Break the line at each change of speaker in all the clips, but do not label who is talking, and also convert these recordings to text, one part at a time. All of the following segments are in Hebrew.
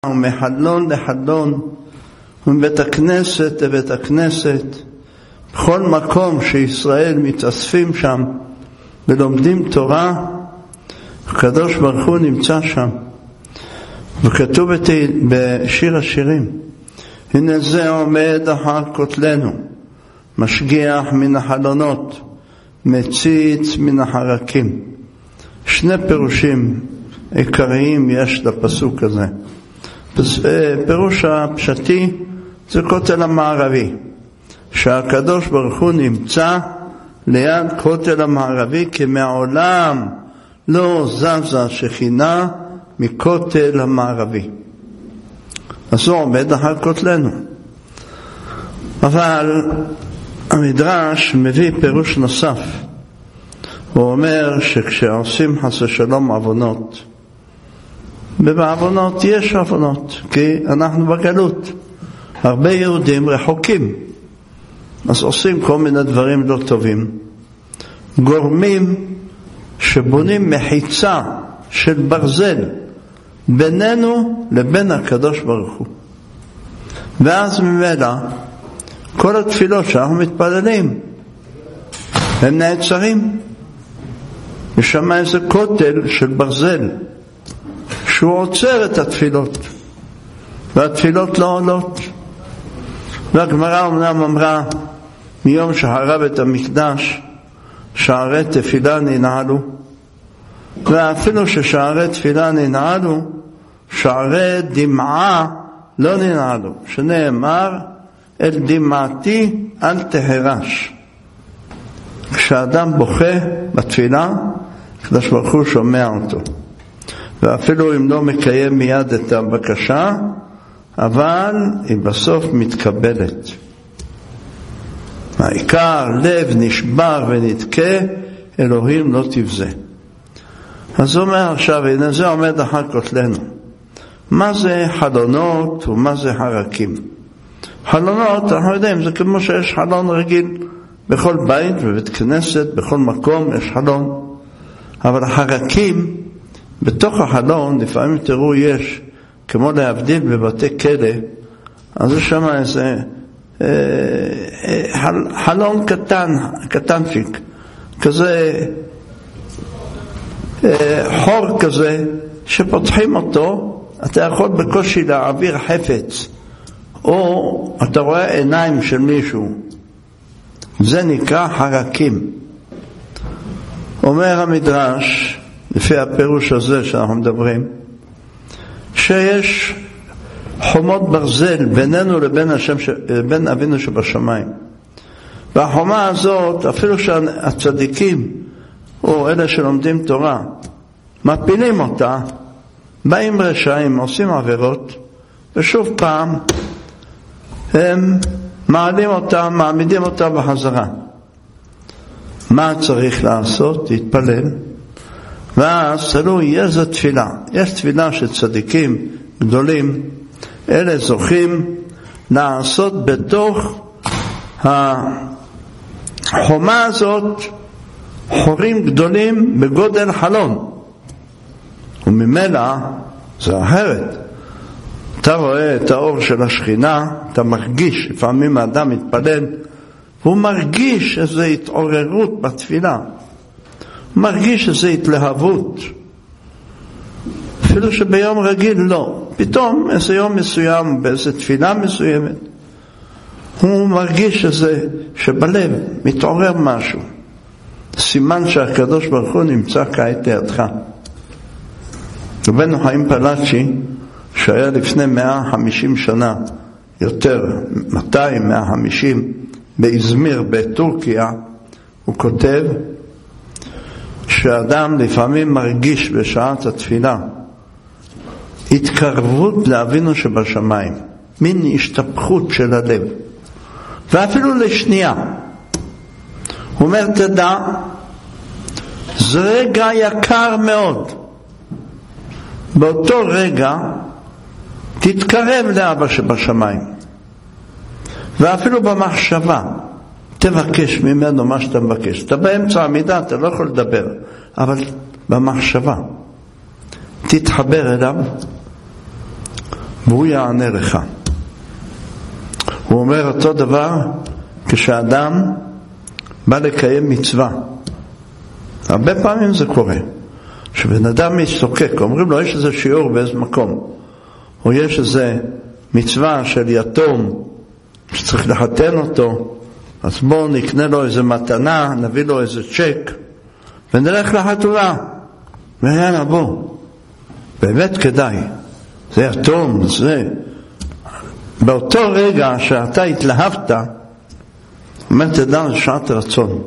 מחלון לחלון, מבית הכנסת לבית הכנסת, בכל מקום שישראל מתאספים שם ולומדים תורה, הקדוש ברוך הוא נמצא שם. וכתוב בשיר השירים, הנה זה עומד אחר כותלנו, משגיח מן החלונות, מציץ מן החרקים. שני פירושים עיקריים יש לפסוק הזה. פירוש הפשטי זה כותל המערבי, שהקדוש ברוך הוא נמצא ליד כותל המערבי, כי מעולם לא זזה שכינה מכותל המערבי. אז הוא עומד אחר כותלנו. אבל המדרש מביא פירוש נוסף. הוא אומר שכשעושים חס ושלום עוונות, ובעוונות יש עוונות, כי אנחנו בגלות, הרבה יהודים רחוקים, אז עושים כל מיני דברים לא טובים, גורמים שבונים מחיצה של ברזל בינינו לבין הקדוש ברוך הוא, ואז ממילא כל התפילות שאנחנו מתפללים הם נעצרים. יש שם איזה כותל של ברזל שהוא עוצר את התפילות, והתפילות לא עולות. והגמרא אמנם אמרה מיום שהרב את המקדש שערי תפילה ננעלו, ואפילו ששערי תפילה ננעלו, שערי דמעה לא ננעלו, שנאמר אל דמעתי אל תהרש. כשאדם בוכה בתפילה, הקדוש ברוך הוא שומע אותו, ואפילו אם לא מקיים מיד את הבקשה, אבל היא בסוף מתקבלת. העיקר לב נשבר ונתקה, אלוהים לא תבזה. אז הוא אומר עכשיו, הנה זה עומד אחר כותלנו. מה זה חלונות ומה זה חרקים? חלונות, אנחנו יודעים, זה כמו שיש חלון רגיל בכל בית, בבית כנסת, בכל מקום יש חלון. אבל החרקים, בתוך החלון, לפעמים תראו יש, כמו להבדיל בבתי כלא, אז יש שם איזה חלון קטנפיק, כזה חור כזה, שפותחים אותו, אתה יכול בקושי להעביר חפץ, או אתה רואה עיניים של מישהו. זה נקרא חרקים. אומר המדרש, לפי הפירוש הזה שאנחנו מדברים, שיש חומות ברזל בינינו לבין אבינו שבשמיים. והחומה הזאת, אפילו שהצדיקים או אלה שלומדים תורה מפילים אותה, באים רשעים, עושים עבירות, ושוב פעם הם מעלים אותה, מעמידים אותה בחזרה. מה צריך לעשות? להתפלל. ואז תלוי איזו תפילה. יש תפילה של צדיקים גדולים, אלה זוכים לעשות בתוך החומה הזאת חורים גדולים בגודל חלון, וממילא זה אחרת. אתה רואה את האור של השכינה, אתה מרגיש, לפעמים האדם מתפלל והוא מרגיש איזו התעוררות בתפילה, הוא מרגיש איזו התלהבות, אפילו שביום רגיל לא. פתאום איזה יום מסוים, באיזו תפילה מסוימת, הוא מרגיש איזה שבלב מתעורר משהו, סימן שהקדוש ברוך הוא נמצא כעת לידך. רבנו חיים פלאצ'י, שהיה לפני 150 שנה, יותר 200, 150, באזמיר בטורקיה, הוא כותב שאדם לפעמים מרגיש בשעת התפילה התקרבות לאבינו שבשמיים, מין השתפכות של הלב, ואפילו לשנייה. הוא אומר, תדע, זה רגע יקר מאוד. באותו רגע תתקרב לאבא שבשמיים, ואפילו במחשבה תבקש ממנו מה שאתה מבקש. אתה באמצע המידה, אתה לא יכול לדבר, אבל במחשבה תתחבר אליו, והוא יענה לך. הוא אומר אותו דבר כשאדם בא לקיים מצווה. הרבה פעמים זה קורה. שבן אדם מסתוקק, אומרים לו יש איזה שיעור באיזה מקום, או יש איזה מצווה של יתום שצריך לחתן אותו, אז בואו נקנה לו איזה מתנה, נביא לו איזה צ'ק ונלך לחתונה, ויאללה בוא, באמת כדאי, זה יתום, זה באותו רגע שאתה התלהבת, אומר תדע לשעת רצון,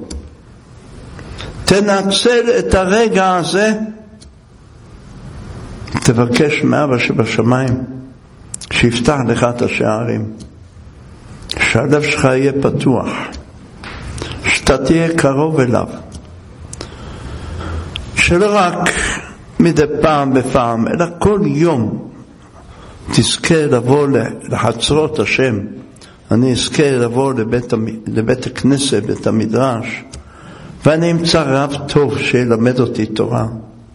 תנצל את הרגע הזה, תבקש מאבא שבשמיים שיפתח לך את השערים, שהלב שלך יהיה פתוח, שאתה תהיה קרוב אליו, שלא רק מדי פעם בפעם אלא כל יום תזכה לבוא לחצרות השם. אני אזכה לבוא לבית הכנסת, בית המדרש, ואני אמצא רב טוב שילמד אותי תורה,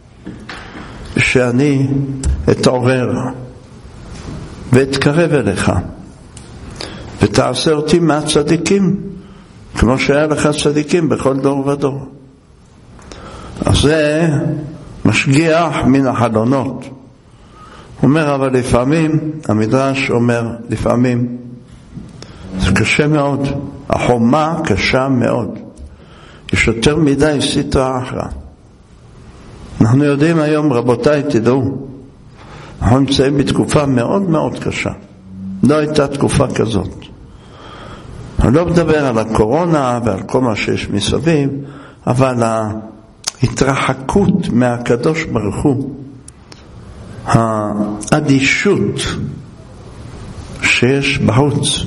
שאני אתעורר ואתקרב אליך, ותעשה אותי מהצדיקים כמו שהיה לך צדיקים בכל דור ודור. אז זה משגיח מן החלונות. אומר אבל לפעמים, המדרש אומר לפעמים זה קשה מאוד, החומה קשה מאוד, יש יותר מדי סטרא אחרא. אנחנו יודעים היום, רבותיי, תדעו, אנחנו נמצאים בתקופה מאוד מאוד קשה. לא הייתה תקופה כזאת. אני לא מדבר על הקורונה ועל כל מה שיש מסביב, אבל ההתרחקות מהקדוש ברוך הוא, האדישות שיש בחוץ,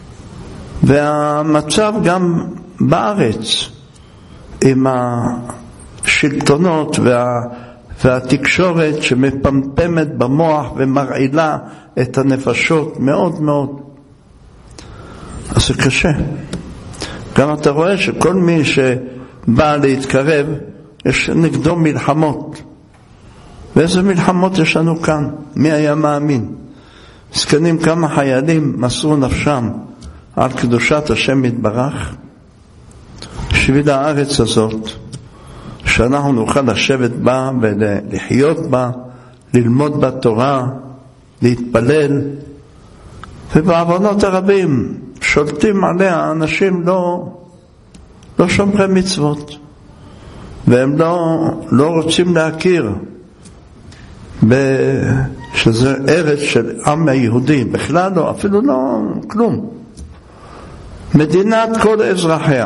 והמצב גם בארץ עם השלטונות והתקשורת שמפמפמת במוח ומרעילה את הנפשות מאוד מאוד. אז זה קשה. גם אתה רואה שכל מי שבא להתקרב יש נגדו מלחמות. ואיזה מלחמות יש לנו כאן? מי היה מאמין? זקנים כמה חיילים מסרו נפשם על קדושת השם יתברך, בשביל הארץ הזאת, שאנחנו נוכל לשבת בה ולחיות בה, ללמוד בתורה, להתפלל. ובעוונות הרבים שולטים עליה אנשים לא שומרי מצוות, והם לא רוצים להכיר שזה ארץ של עם היהודי, בכלל לא, אפילו לא כלום. מדינת כל אזרחיה,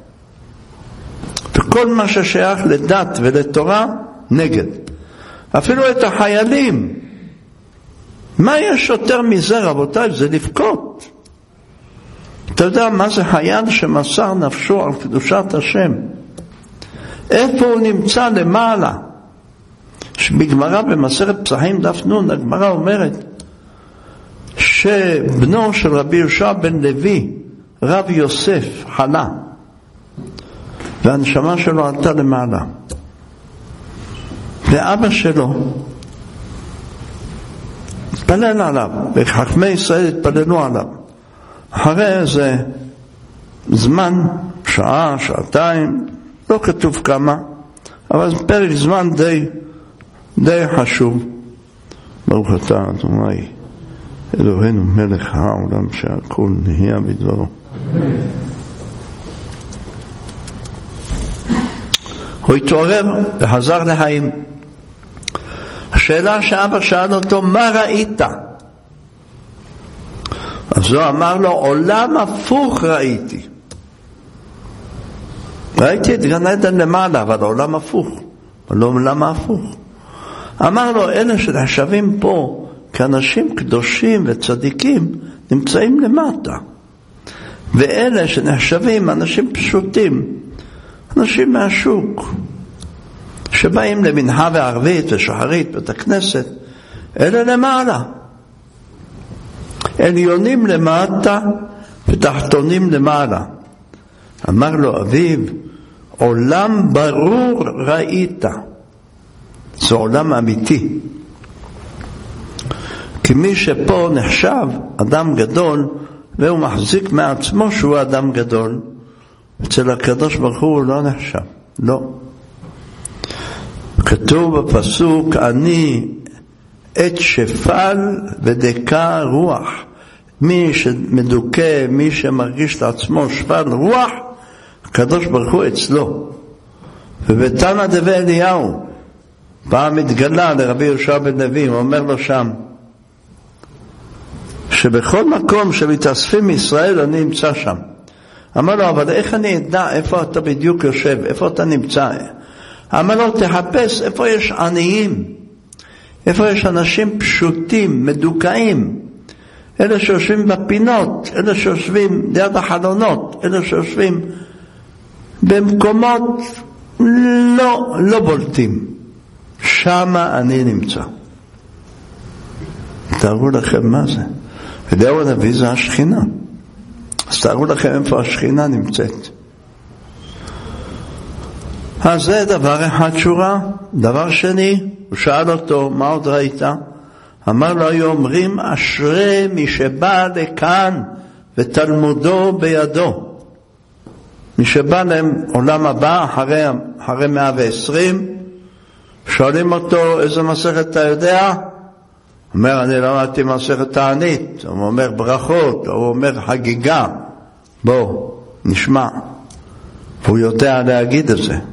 וכל מה ששייך לדת ולתורה נגד. אפילו את החיילים, מה יש יותר מזה רבותיי? זה לבכות. אתה יודע מה זה חייל שמסר נפשו על קדושת השם? איפה הוא נמצא למעלה? שבגמרא במסכת פסחים דף נ' הגמרא אומרת שבנו של רבי יהושע בן לוי, רב יוסף, חלה, והנשמה שלו עלתה למעלה, ואבא שלו התפלל עליו, וחכמי ישראל התפללו עליו. אחרי איזה זמן, שעה, שעתיים, לא כתוב כמה, אבל זה פרק זמן די חשוב. ברוך אתה אדוני אלוהינו מלך העולם שהכל נהיה בדברו. הוא התעורר וחזר לחיים. השאלה שאבא שאל אותו, מה ראית? אז הוא אמר לו, עולם הפוך ראיתי. ראיתי את גן עדן למעלה, אבל עולם הפוך. אבל לא עולם הפוך. אמר לו, אלה שנחשבים פה כאנשים קדושים וצדיקים, נמצאים למטה. ואלה שנחשבים אנשים פשוטים, אנשים מהשוק, שבאים למנחה וערבית ושחרית בית הכנסת, אלה למעלה. עליונים למטה ותחתונים למעלה. אמר לו אביו, עולם ברור ראית. זה עולם אמיתי. כי מי שפה נחשב אדם גדול, והוא מחזיק מעצמו שהוא אדם גדול, אצל הקדוש ברוך הוא לא נחשב, לא. כתוב בפסוק, אני עת שפל ודקה רוח. מי שמדוכא, מי שמרגיש לעצמו שפל רוח, הקדוש ברוך הוא אצלו. ובתנא דבי אליהו, פעם התגלה לרבי יהושע בן לוי, הוא אומר לו שם, שבכל מקום שמתאספים ישראל אני נמצא שם. אמר לו, אבל איך אני אדע איפה אתה בדיוק יושב, איפה אתה נמצא? אמר לו, תחפש איפה יש עניים, איפה יש אנשים פשוטים, מדוכאים, אלה שיושבים בפינות, אלה שיושבים ליד החלונות, אלה שיושבים במקומות לא בולטים, שמה אני נמצא. תארו לכם מה זה. אליהו הנביא זה השכינה. אז תארו לכם איפה השכינה נמצאת. אז זה דבר אחד שורה. דבר שני, הוא שאל אותו, מה עוד ראית? אמר לו, היו אומרים, אשרי מי שבא לכאן ותלמודו בידו. מי שבא לעולם הבא אחרי 120, שואלים אותו, איזה מסכת אתה יודע? הוא אומר, אני למדתי מסכת תענית. הוא אומר ברכות, הוא אומר חגיגה. בוא, נשמע. והוא יודע להגיד את זה.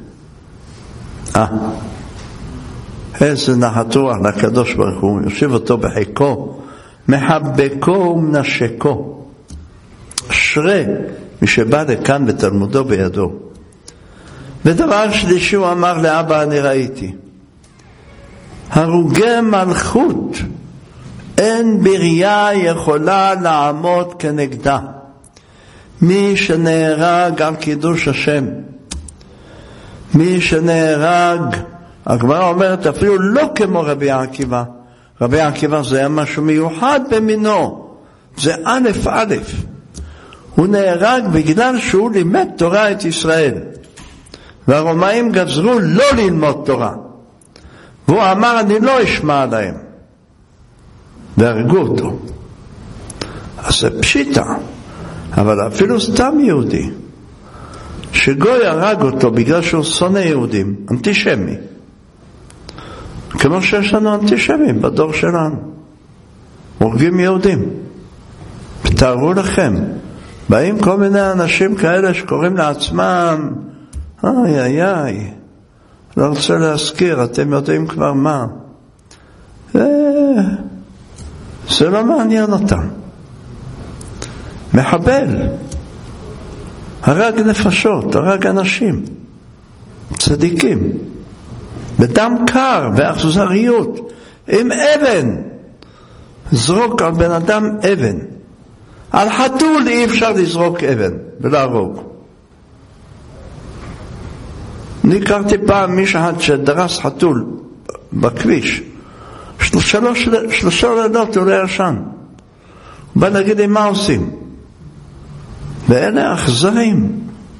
איזה נחת רוח לקדוש ברוך הוא, יושיב אותו בחיקו, מחבקו ומנשקו. אשרי מי שבא לכאן ותלמודו בידו. ודבר שלישי הוא אמר לאבא, אני ראיתי. הרוגי מלכות, אין בריאה יכולה לעמוד כנגדה. מי שנהרג על קידוש השם, מי שנהרג, הגמרא אומרת אפילו לא כמו רבי עקיבא. רבי עקיבא זה היה משהו מיוחד במינו, זה א' א'. הוא נהרג בגלל שהוא לימד תורה את ישראל, והרומאים גזרו לא ללמוד תורה, והוא אמר אני לא אשמע עליהם, והרגו אותו. אז זה פשיטה. אבל אפילו סתם יהודי שגוי הרג אותו בגלל שהוא שונא יהודים, אנטישמי, כמו שיש לנו אנטישמים בדור שלנו, הורגים יהודים. תארו לכם, באים כל מיני אנשים כאלה שקוראים לעצמם איי, לא רוצה להזכיר, אתם יודעים כבר מה, זה לא מעניין אותם. מחבל, הרג נפשות, הרג אנשים, צדיקים, בדם קר ואכזריות, עם אבן, זרוק על בן אדם אבן. על חתול אי אפשר לזרוק אבן ולהרוג. אני הכרתי פעם מישהו שדרס חתול בכביש, 3 לילות הוא לא ישן. הוא בא להגיד לי מה עושים, ואלה אכזרים.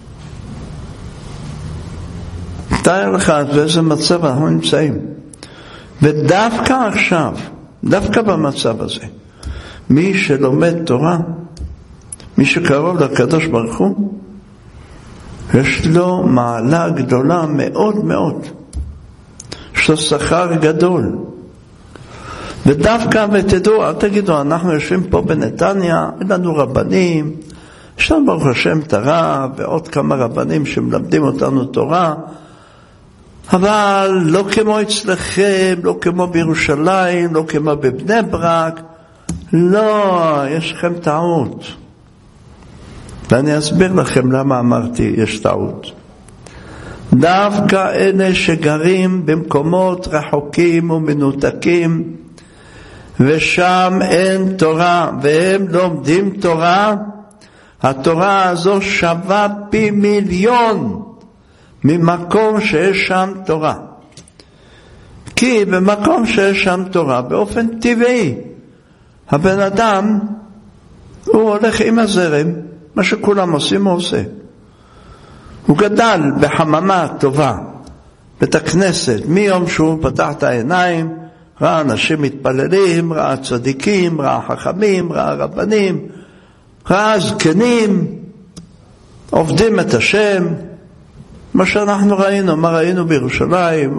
תאר לך באיזה מצב אנחנו נמצאים, ודווקא עכשיו, דווקא במצב הזה, מי שלומד תורה, מי שקרוב לקדוש ברוך הוא, יש לו מעלה גדולה מאוד מאוד, יש לו שכר גדול. ודווקא, ותדעו, אל תגידו, אנחנו יושבים פה בנתניה, אין לנו רבנים, יש לנו ברוך השם את הרב ועוד כמה רבנים שמלמדים אותנו תורה, אבל לא כמו אצלכם, לא כמו בירושלים, לא כמו בבני ברק. לא, יש לכם טעות. ואני אסביר לכם למה אמרתי יש טעות. דווקא אלה שגרים במקומות רחוקים ומנותקים, ושם אין תורה, והם לומדים תורה, התורה הזו שווה פי מיליון ממקום שיש שם תורה. כי במקום שיש שם תורה, באופן טבעי, הבן אדם, הוא הולך עם הזרם, מה שכולם עושים הוא עושה. הוא גדל בחממה טובה, בית הכנסת, מיום שהוא פתח את העיניים, ראה אנשים מתפללים, ראה צדיקים, ראה חכמים, ראה רבנים, ראה זקנים, עובדים את השם, מה שאנחנו ראינו, מה ראינו בירושלים,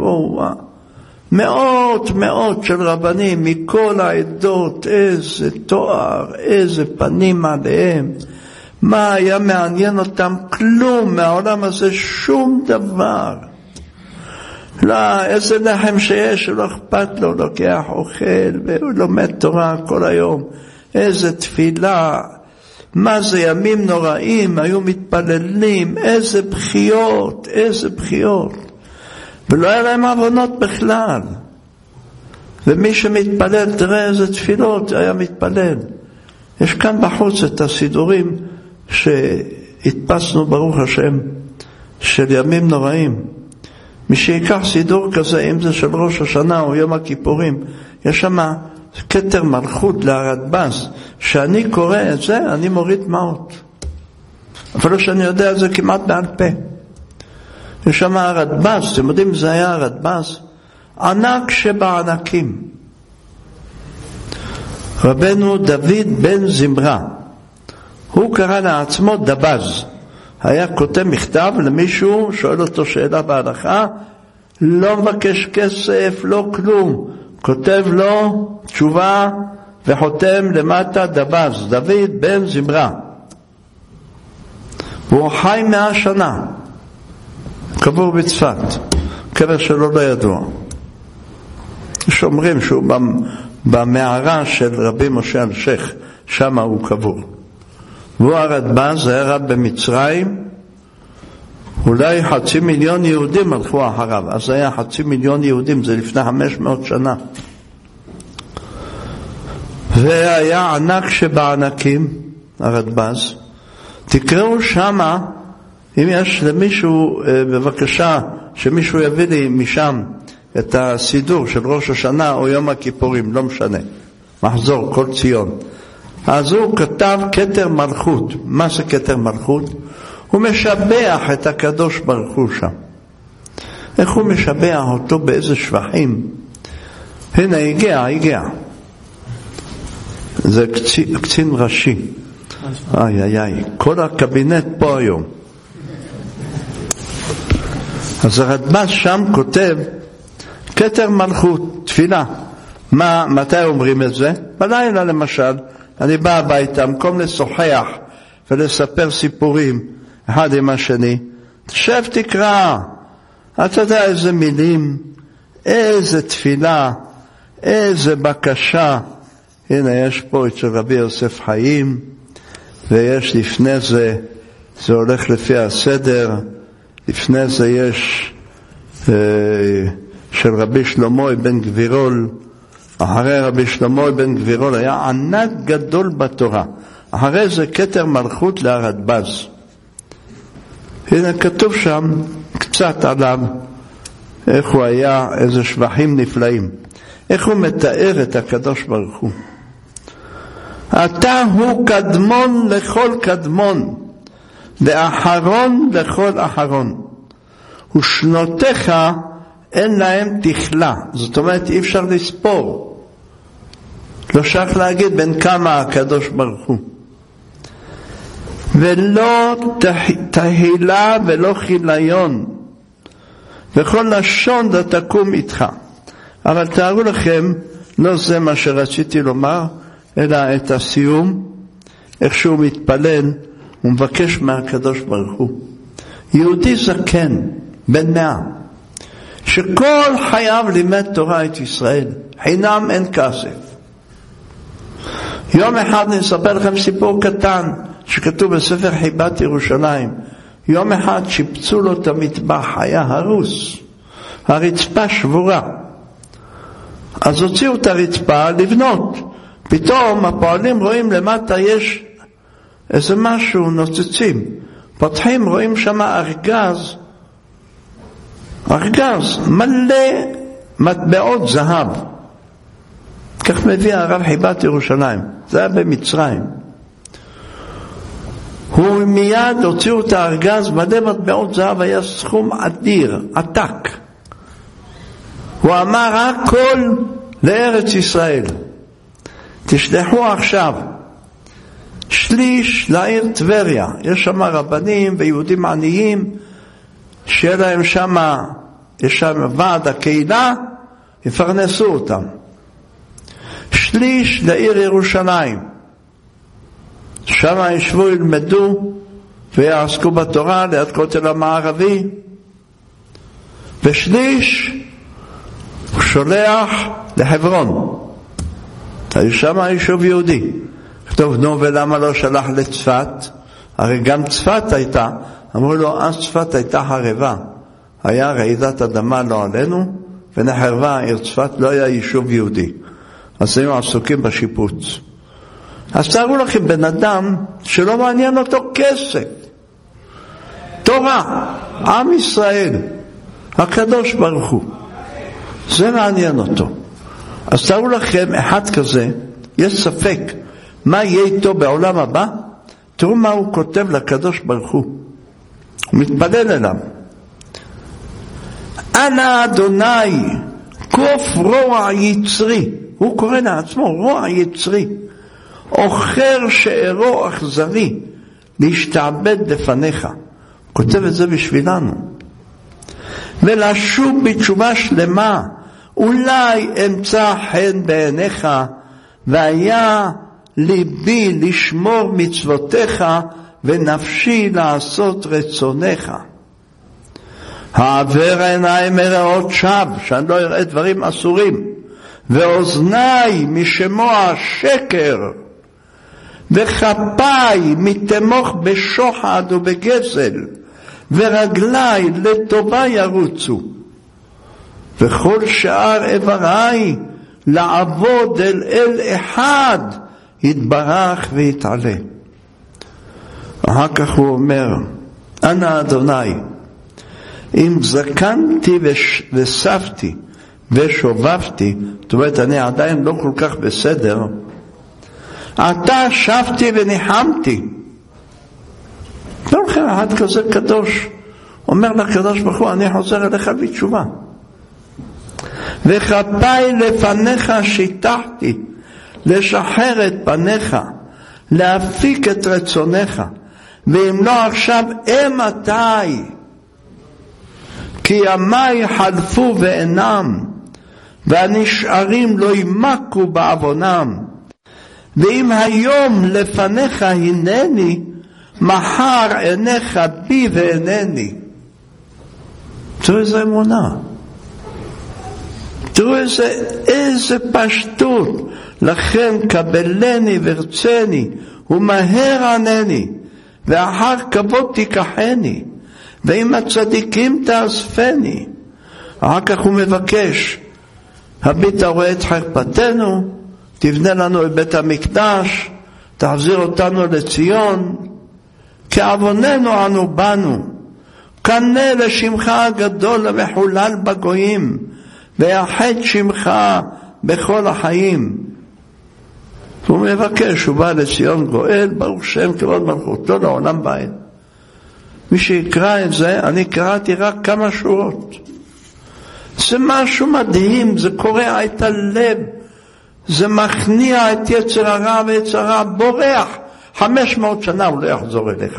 מאות של רבנים מכל העדות, איזה תואר, איזה פנים עליהם, מה היה מעניין אותם? כלום מהעולם הזה, שום דבר. לא, איזה לחם שיש, הוא לא אכפת לו, לוקח אוכל והוא לומד תורה כל היום, איזה תפילה, מה זה ימים נוראים, היו מתפללים, איזה בחיות, ולא היה להם עוונות בכלל. ומי שמתפלל, תראה איזה תפילות היה מתפלל. יש כאן בחוץ את הסידורים שהתפסנו ברוך השם של ימים נוראים. מי שיקח סידור כזה, אם זה של ראש השנה או יום הכיפורים, יש שם כתר מלכות להרדב"ז, שאני קורא את זה, אני מוריד דמעות. אפילו שאני יודע את זה כמעט בעל פה. יש שם הרדב"ז, אתם יודעים, זה היה הרדב"ז, ענק שבענקים. רבנו דוד בן זמרה, הוא קרא לעצמו דבז. היה כותב מכתב למישהו, שואל אותו שאלה בהלכה, לא מבקש כסף, לא כלום. כותב לו תשובה וחותם למטה דבז, דוד בן זמרה. והוא חי 100 שנה. קבור בצפת, קבר שלו לא ידוע. יש אומרים שהוא במערה של רבי משה אלשיך, שם הוא קבור. והוא הרדב"ז, היה רב במצרים, אולי 500,000 יהודים הלכו אחריו, אז היה 500,000 יהודים, זה לפני 500 שנה. והיה ענק שבענקים, הרדב"ז. תקראו שמה, אם יש למישהו, בבקשה, שמישהו יביא לי משם את הסידור של ראש השנה או יום הכיפורים, לא משנה, מחזור כל ציון. אז הוא כתב כתר מלכות. מה זה כתר מלכות? הוא משבח את הקדוש ברוך הוא שם. איך הוא משבח אותו, באיזה שבחים? הנה, הגיע. זה קצין ראשי. איי, כל הקבינט פה היום. אז הרדב"ז שם כותב כתר מלכות, תפילה. מתי אומרים את זה? בלילה למשל. אני בא הביתה, במקום לשוחח ולספר סיפורים אחד עם השני, תשב תקרא, אתה יודע איזה מילים, איזה תפילה, איזה בקשה. הנה יש פה את רבי יוסף חיים, ויש לפני זה, זה הולך לפי הסדר, לפני זה יש של רבי שלמה בן גבירול, אחרי רבי שלמה בן גבירול היה ענק גדול בתורה. אחרי זה כתר מלכות להרדב"ז. הנה כתוב שם קצת עליו, איך הוא היה, איזה שבחים נפלאים. איך הוא מתאר את הקדוש ברוך הוא. אתה הוא קדמון לכל קדמון, ואחרון לכל אחרון. ושנותיך אין להם תכלה. זאת אומרת, אי אפשר לספור. לא שייך להגיד בין כמה הקדוש ברוך הוא. ולא תהילה ולא חיליון, וכל לשון לא תקום איתך. אבל תארו לכם, לא זה מה שרציתי לומר, אלא את הסיום, איך שהוא מתפלל, הוא מבקש מהקדוש ברוך הוא. יהודי זקן, בן 100, שכל חייו לימד תורה את ישראל, חינם אין כסף. יום אחד נספר לכם סיפור קטן שכתוב בספר חיבת ירושלים. יום אחד שיפצו לו את המטבח, היה הרוס, הרצפה שבורה. אז הוציאו את הרצפה לבנות. פתאום הפועלים רואים למטה יש איזה משהו, נוצצים. פותחים, רואים שם ארגז מלא מטבעות זהב. כך מביא הרב חיבת ירושלים, זה היה במצרים. הוא מיד הוציאו את הארגז, מלא מטבעות זהב, היה סכום אדיר, עתק. הוא אמר, הכל לארץ ישראל. תשלחו עכשיו שליש לעיר טבריה. יש שם רבנים ויהודים עניים, שיהיה להם שם, יש שם ועד הקהילה, יפרנסו אותם. שליש לעיר ירושלים. שם ישבו, ילמדו ויעסקו בתורה ליד כותל המערבי. ושליש הוא שולח לחברון. היו שם יישוב יהודי. כתוב, נו, ולמה לא שלח לצפת? הרי גם צפת הייתה, אמרו לו, אז צפת הייתה חרבה. היה רעידת אדמה לא עלינו, ונחרבה העיר צפת, לא היה יישוב יהודי. אז היו עסוקים בשיפוץ. אז תארו לכם בן אדם שלא מעניין אותו כסף. תורה, עם ישראל, הקדוש ברוך הוא. זה מעניין אותו. אז תארו לכם, אחד כזה, יש ספק, מה יהיה איתו בעולם הבא? תראו מה הוא כותב לקדוש ברוך הוא. הוא מתפלל אליו. אנא אדוני, קוף רוע יצרי. הוא קורא לעצמו רוע יצרי. אוכר שאירו אכזרי, להשתעבד לפניך. הוא כותב את זה בשבילנו. ולשוב בתשובה שלמה, אולי אמצא חן בעיניך, והיה ליבי לשמור מצוותיך, ונפשי לעשות רצונך. העבר עיניי מראות שווא, שאני לא אראה דברים אסורים, ואוזניי משמוע שקר, וכפיי מתמוך בשוחד ובגזל, ורגליי לטובה ירוצו, וכל שאר איבריי לעבוד אל אחד יתברך ויתעלה. אחר כך הוא אומר, אנא אדוני, אם זקנתי וספתי ושובבתי, זאת אומרת אני עדיין לא כל כך בסדר, אתה שבתי וניחמתי. לא לכם אחד כזה קדוש, אומר לקדוש ברוך הוא, אני חוזר אליך בתשובה. וכפיי לפניך שיטחתי, לשחרר את פניך, להפיק את רצונך, ואם לא עכשיו אמתי, כי ימי חלפו ואינם, והנשארים לא ימקו בעוונם. ואם היום לפניך הנני, מחר עיניך בי ואינני. תראו איזה אמונה. תראו איזה פשטות. לכן קבלני ורצני, ומהר ענני, ואחר כבוד תיקחני, ועם הצדיקים תאספני. אחר כך הוא מבקש, הביט רואה את חרפתנו, תבנה לנו את בית המקדש, תחזיר אותנו לציון, כעווננו אנו בנו, קנה לשמך הגדול המחולל בגויים, ויחד שמך בכל החיים. הוא מבקש, הוא בא לציון גואל, ברוך שם כבוד מלכותו לעולם ועד. מי שיקרא את זה, אני קראתי רק כמה שורות. זה משהו מדהים, זה קורע את הלב, זה מכניע את יצר הרע ויצר הרע, בורח. 500 שנה הוא לא יחזור אליך.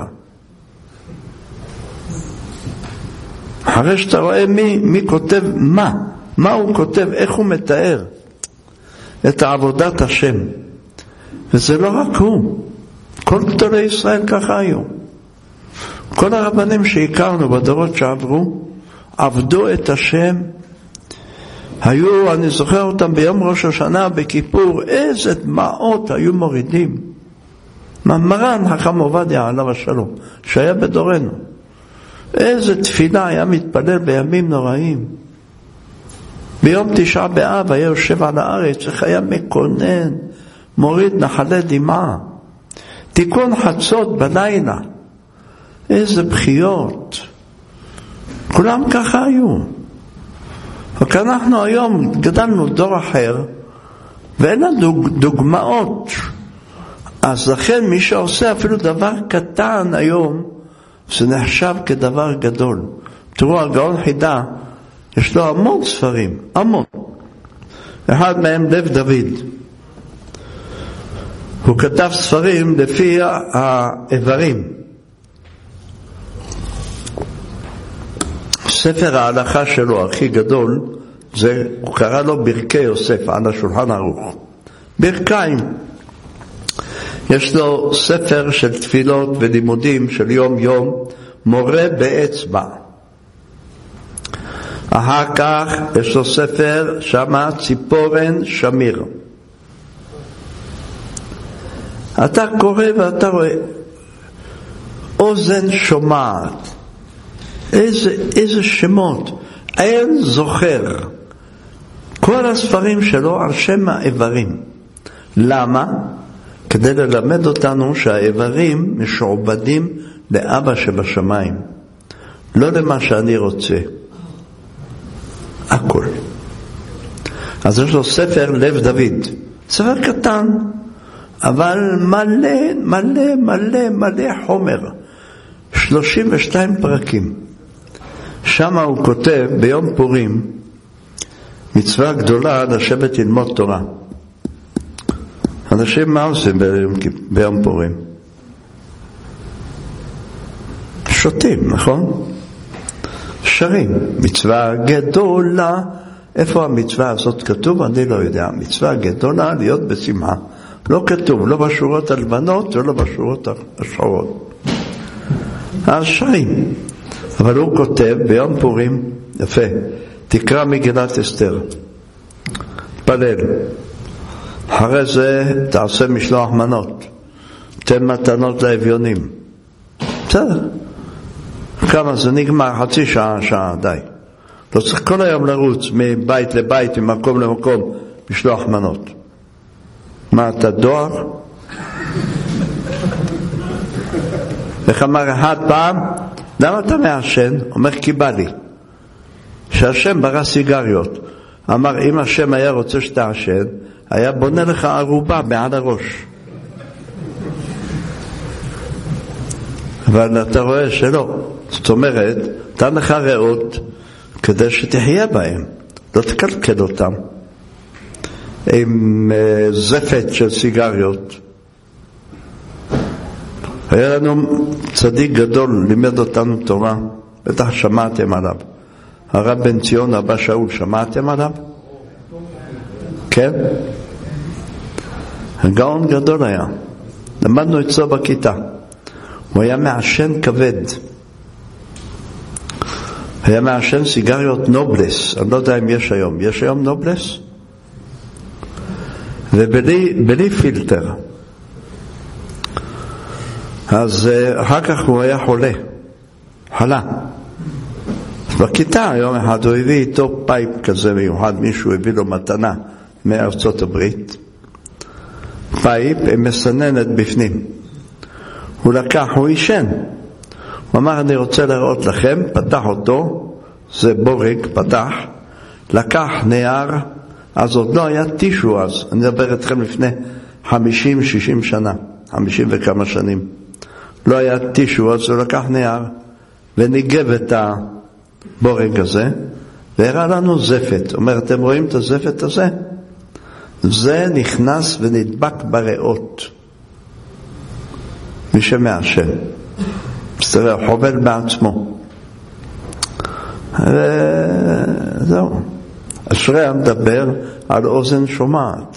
אחרי שאתה רואה מי כותב מה הוא כותב, איך הוא מתאר את עבודת השם. וזה לא רק הוא, כל גדולי ישראל ככה היו. כל הרבנים שהכרנו בדורות שעברו, עבדו את השם. היו, אני זוכר אותם ביום ראש השנה, בכיפור, איזה דמעות היו מורידים. מרן חכם עובדיה עליו השלום, שהיה בדורנו. איזה תפילה היה מתפלל בימים נוראים. ביום 9 באב היה יושב על הארץ, איך היה מקונן, מוריד נחלי דמעה. תיקון חצות בלילה. איזה בחיות. כולם ככה היו. רק אנחנו היום גדלנו דור אחר, ואין לנו דוגמאות. אז לכן מי שעושה אפילו דבר קטן היום, זה נחשב כדבר גדול. תראו, הגאון חידה, יש לו המון ספרים, המון. אחד מהם לב דוד. הוא כתב ספרים לפי האיברים. ספר ההלכה שלו הכי גדול, הוא קרא לו ברכי יוסף על השולחן ערוך. ברכיים. יש לו ספר של תפילות ולימודים של יום יום, מורה באצבע. אחר כך יש לו ספר שמה ציפורן שמיר. אתה קורא ואתה רואה אוזן שומעת, איזה שמות, אין זוכר. כל הספרים שלו על שם האיברים. למה? כדי ללמד אותנו שהאיברים משועבדים לאבא שבשמיים, לא למה שאני רוצה. הכל. אז יש לו ספר לב דוד, ספר קטן, אבל מלא מלא מלא מלא חומר, 32 פרקים. שם הוא כותב ביום פורים מצווה גדולה לשבת ללמוד תורה. אנשים מה עושים ביום פורים? שותים, נכון? שרים, מצווה גדולה. איפה המצווה הזאת כתוב? אני לא יודע. מצווה גדולה להיות בשמחה. לא כתוב, לא בשורות הלבנות ולא בשורות השחורות. אז שרים. אבל הוא כותב ביום פורים, יפה, תקרא מגילת אסתר, תפלל, אחרי זה תעשה משלוח מנות, תן מתנות לאביונים. בסדר, כמה זה נגמר? חצי שעה, שעה, די. לא צריך כל היום לרוץ מבית לבית, ממקום למקום, משלוח מנות. מה, אתה דואר? איך אמר אחד פעם, למה אתה מעשן? אומר, כי בא לי. שהשם ברא סיגריות. אמר, אם השם היה רוצה שתעשן, היה בונה לך ערובה מעל הראש. אבל אתה רואה שלא. זאת אומרת, תן לך ריאות כדי שתחיה בהם. לא תקלקל אותם. עם זפת של סיגריות. היה לנו צדיק גדול, לימד אותנו תורה, בטח שמעתם עליו. הרב בן ציון, אבא שאול, שמעתם עליו? כן? הגאון גדול היה. למדנו אצלו בכיתה. הוא היה מעשן כבד. היה מעשן סיגריות נובלס. אני לא יודע אם יש היום. יש היום נובלס? ובלי פילטר. אז אחר כך הוא היה חלה. בכיתה יום אחד הוא הביא איתו פייפ כזה מיוחד, מישהו הביא לו מתנה מארצות הברית, פייפ עם מסננת בפנים. הוא לקח, הוא ישן, הוא אמר, אני רוצה לראות לכם, פתח אותו, זה בורג, פתח, לקח נייר, אז עוד לא היה טישו אז, אני מדבר אתכם לפני 50-60 שנה, 50 וכמה שנים, לא היה טישו, אז הוא לקח נייר וניגב את הבורג הזה והראה לנו זפת. אומר, אתם רואים את הזפת הזה? זה נכנס ונדבק בריאות. מי שמעשן בסדר, חובל בעצמו. זהו. אשרי מדבר על אוזן שומעת.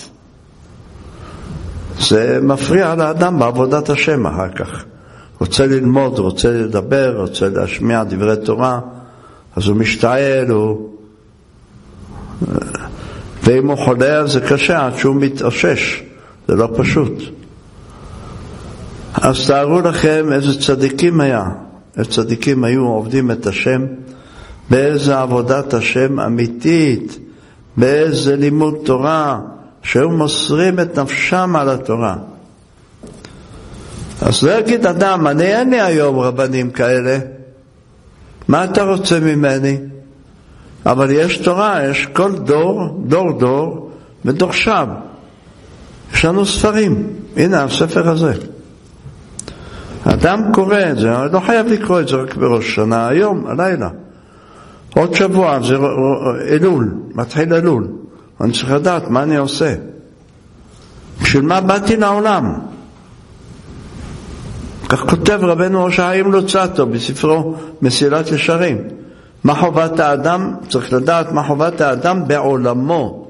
זה מפריע לאדם בעבודת השם אחר כך. רוצה ללמוד, רוצה לדבר, רוצה להשמיע דברי תורה, אז הוא משתעל, ואם הוא חולה זה קשה עד שהוא מתאושש, זה לא פשוט. אז תארו לכם איזה צדיקים היה, איזה צדיקים היו עובדים את השם, באיזה עבודת השם אמיתית, באיזה לימוד תורה, שהיו מוסרים את נפשם על התורה. אז לא יגיד אדם, אין לי היום רבנים כאלה, מה אתה רוצה ממני? אבל יש תורה, יש כל דור ודורשיו. יש לנו ספרים, הנה הספר הזה. אדם קורא את זה, לא חייב לקרוא את זה רק בראש שנה, היום, הלילה. עוד שבוע, זה אלול, מתחיל אלול. אני צריך לדעת מה אני עושה. בשביל מה באתי לעולם? כך כותב רבנו ראש החיים לוצאטו בספרו מסילת ישרים. מה חובת האדם? צריך לדעת מה חובת האדם בעולמו.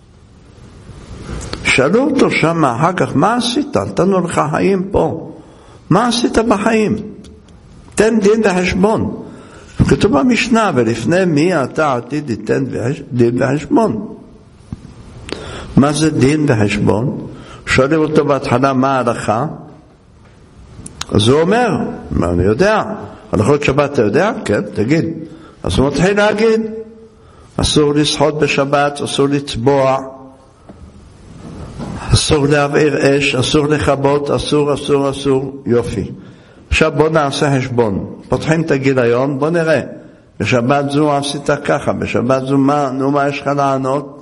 שאלו אותו שם אחר כך, מה עשית? נתנו לך חיים פה. מה עשית בחיים? תן דין וחשבון. כתוב במשנה, ולפני מי אתה עתיד תיתן דין וחשבון? מה זה דין וחשבון? שואלים אותו בהתחלה מה ההלכה? אז הוא אומר, אני יודע, הלכות שבת אתה יודע? כן, תגיד. אז הוא מתחיל להגיד, אסור לשחוט בשבת, אסור לצבוע, אסור להבעיר אש, אסור לכבות, אסור, יופי. עכשיו בוא נעשה חשבון, פותחים את הגיליון, בוא נראה, בשבת זו עשית ככה, בשבת זו מה יש לך לענות?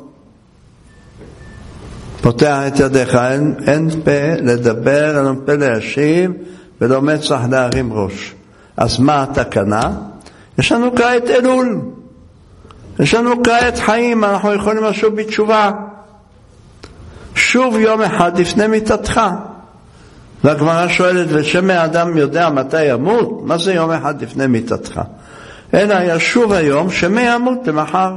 פותח את ידיך, אין פה לדבר, אין פה להשיב, ולא מצח להרים ראש. אז מה התקנה? יש לנו כעת אלול, יש לנו כעת חיים, אנחנו יכולים לשוב בתשובה. שוב יום אחד לפני מיתתך. והגמרא שואלת, ושמא האדם יודע מתי ימות? מה זה יום אחד לפני מיתתך? אלא ישוב היום, שמא ימות למחר.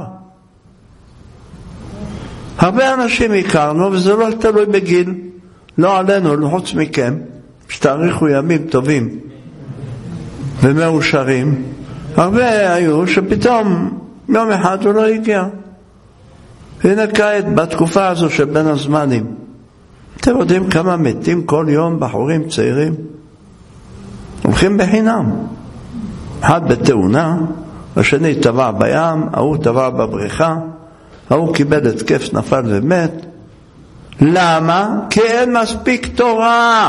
הרבה אנשים הכרנו, וזה לא תלוי בגיל, לא עלינו, לא חוץ מכם, שתאריכו ימים טובים ומאושרים. הרבה היו שפתאום יום אחד הוא לא הגיע. הנה כעת בתקופה הזו של בין הזמנים, אתם יודעים כמה מתים כל יום בחורים צעירים? הולכים בחינם. אחד בתאונה, השני טבע בים, ההוא טבע בבריכה, ההוא קיבל התקף, נפל ומת. למה? כי אין מספיק תורה.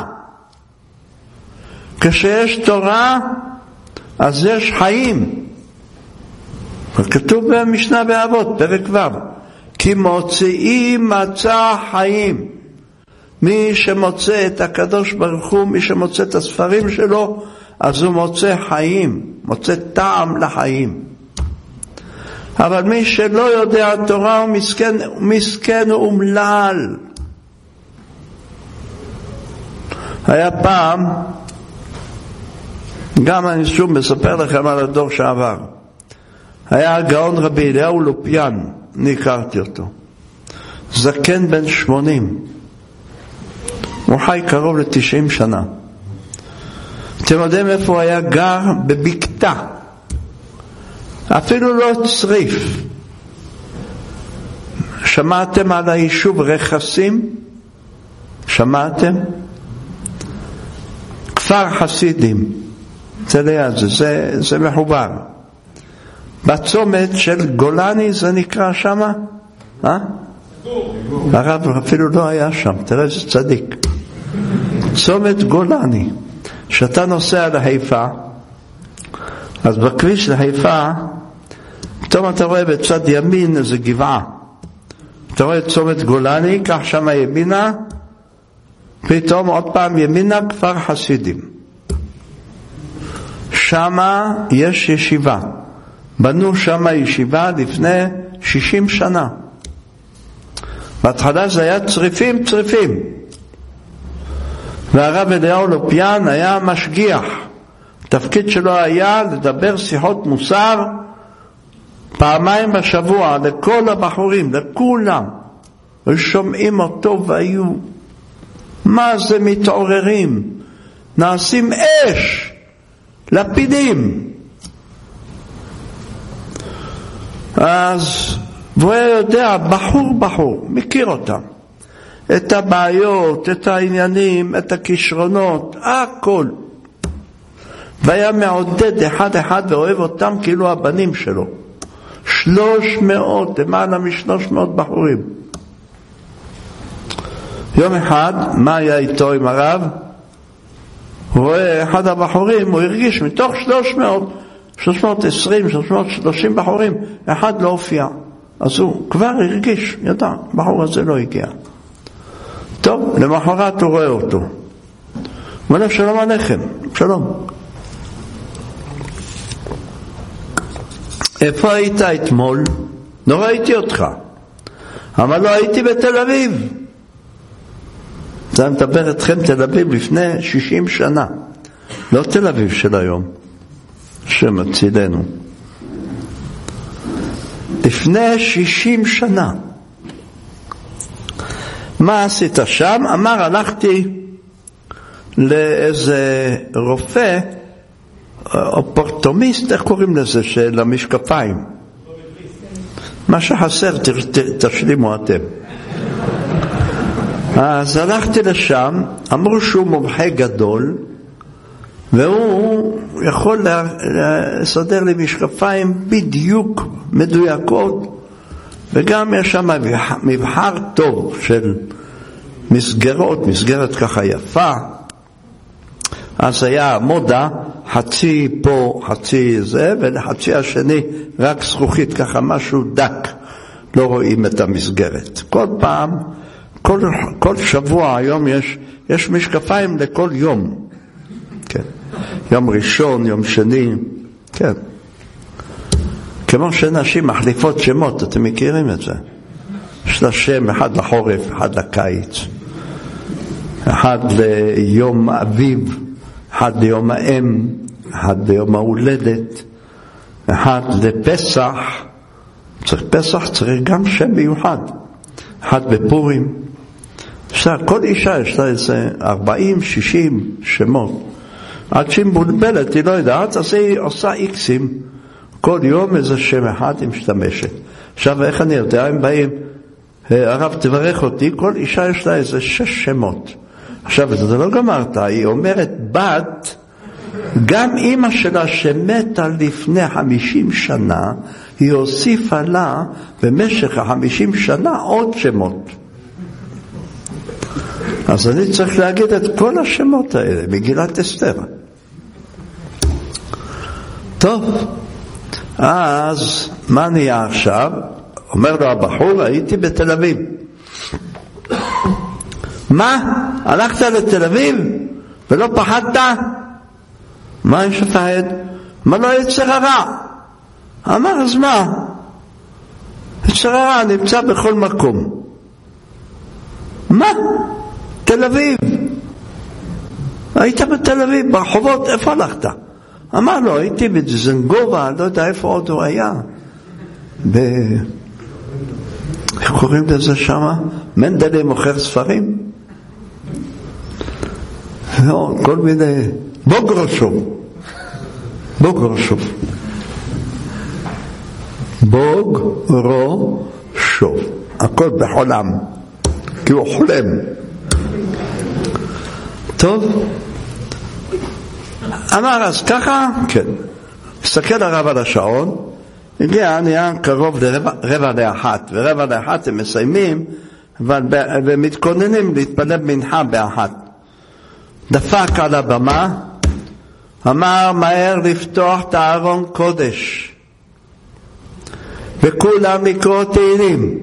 כשיש תורה אז יש חיים. כתוב במשנה באבות פרק ו', כי מוציאים מצא חיים. מי שמוצא את הקדוש ברוך הוא, מי שמוצא את הספרים שלו, אז הוא מוצא חיים, מוצא טעם לחיים. אבל מי שלא יודע תורה הוא מסכן ומלל. היה פעם, גם אני שוב מספר לכם על הדור שעבר, היה הגאון רבי אליהו לופיאן, אני הכרתי אותו, זקן בן 80, הוא חי קרוב ל-90 שנה. אתם יודעים איפה הוא היה גר? בבקתה, אפילו לא צריף. שמעתם על היישוב רכסים? שמעתם? כפר חסידים, זה מחובר בצומת של גולני, זה נקרא שמה? הרב אפילו לא היה שם, תראה איזה צדיק. צומת גולני, שאתה נוסע לחיפה, אז בכביש לחיפה פתאום אתה רואה בצד ימין איזה גבעה, אתה רואה צומת גולני, כך שמה ימינה, פתאום עוד פעם ימינה כפר חסידים. שמה יש ישיבה, בנו שמה ישיבה לפני 60 שנה. בהתחלה זה היה צריפים, והרב אליהו לופיאן היה משגיח. התפקיד שלו היה לדבר שיחות מוסר פעמיים בשבוע לכל הבחורים, לכולם. ושומעים אותו והיו, מה זה מתעוררים, נעשים אש, לפידים. אז והוא יודע, בחור, מכיר אותם, את הבעיות, את העניינים, את הכישרונות, הכל. והיה מעודד אחד ואוהב אותם כאילו הבנים שלו. 300, למעלה מ-300 בחורים. יום אחד, מה היה איתו עם הרב? הוא רואה אחד הבחורים, הוא הרגיש מתוך 320, 330 בחורים, אחד לא הופיע. אז הוא כבר הרגיש, ידע, בחור הזה לא הגיע. טוב, למחרת הוא רואה אותו. הוא אומר, שלום עליכם, שלום. איפה היית אתמול? לא ראיתי אותך. אבל לא הייתי בתל אביב. זה מדבר אתכם תל אביב לפני 60 שנה. לא תל אביב של היום, שמצילנו. לפני 60 שנה. מה עשית שם? אמר, הלכתי לאיזה רופא, אופורטומיסט, איך קוראים לזה, של המשקפיים. מה שחסר, תשלימו אתם. אז הלכתי לשם, אמרו שהוא מומחה גדול, והוא יכול לסדר לי משקפיים בדיוק מדויקות, וגם יש שם מבחר טוב של מסגרות, מסגרת ככה יפה. אז היה מודה, חצי פה, חצי זה, ולחצי השני רק זכוכית, ככה משהו דק, לא רואים את המסגרת. כל פעם, כל שבוע היום יש משקפיים לכל יום. כן. יום ראשון, יום שני, כן. כמו שנשים מחליפות שמות, אתם מכירים את זה. יש לה שם, אחד לחורף, אחד לקיץ, אחד ליום אביב, אחד ליום האם, אחד ליום ההולדת, אחד לפסח. פסח צריך גם שם מיוחד, אחד בפורים. כל אישה יש לה איזה 40-60 שמות. עד שהיא מבולבלת, היא לא יודעת, אז היא עושה איקסים. כל יום איזה שם אחד היא משתמשת. עכשיו, איך אני יודע? הם באים, הרב תברך אותי, כל אישה יש לה איזה 6 שמות. עכשיו, זה לא גמרת, היא אומרת, בת, גם אמא שלה שמתה לפני 50 שנה, היא הוסיפה לה במשך 50 שנה עוד שמות. אז אני צריך להגיד את כל השמות האלה, מגילת אסתר. טוב, אז מה נהיה עכשיו? אומר לו הבחור, הייתי בתל אביב. מה? הלכת לתל אביב ולא פחדת? מה יש לפחד? מה לא יצר הרע? אמר, אז מה? יצר הרע נמצא בכל מקום. מה? תל אביב. היית בתל אביב, ברחובות, איפה הלכת? אמר לו, הייתי בזנגובה, לא יודע איפה עוד הוא היה. איך קוראים לזה שמה? מנדלי מוכר ספרים? לא, כל מיני... בוגרשוב. בוגרשוב. הכל בחולם. כי הוא חולם. טוב. אמר אז ככה? כן. הסתכל הרב על השעון, הגיע, נהיה קרוב ל1:15, ו1:15 הם מסיימים, ומתכוננים להתפלל מנחה ב1. דפק על הבמה, אמר מהר לפתוח את הארון קודש, וכולם לקרוא תהילים.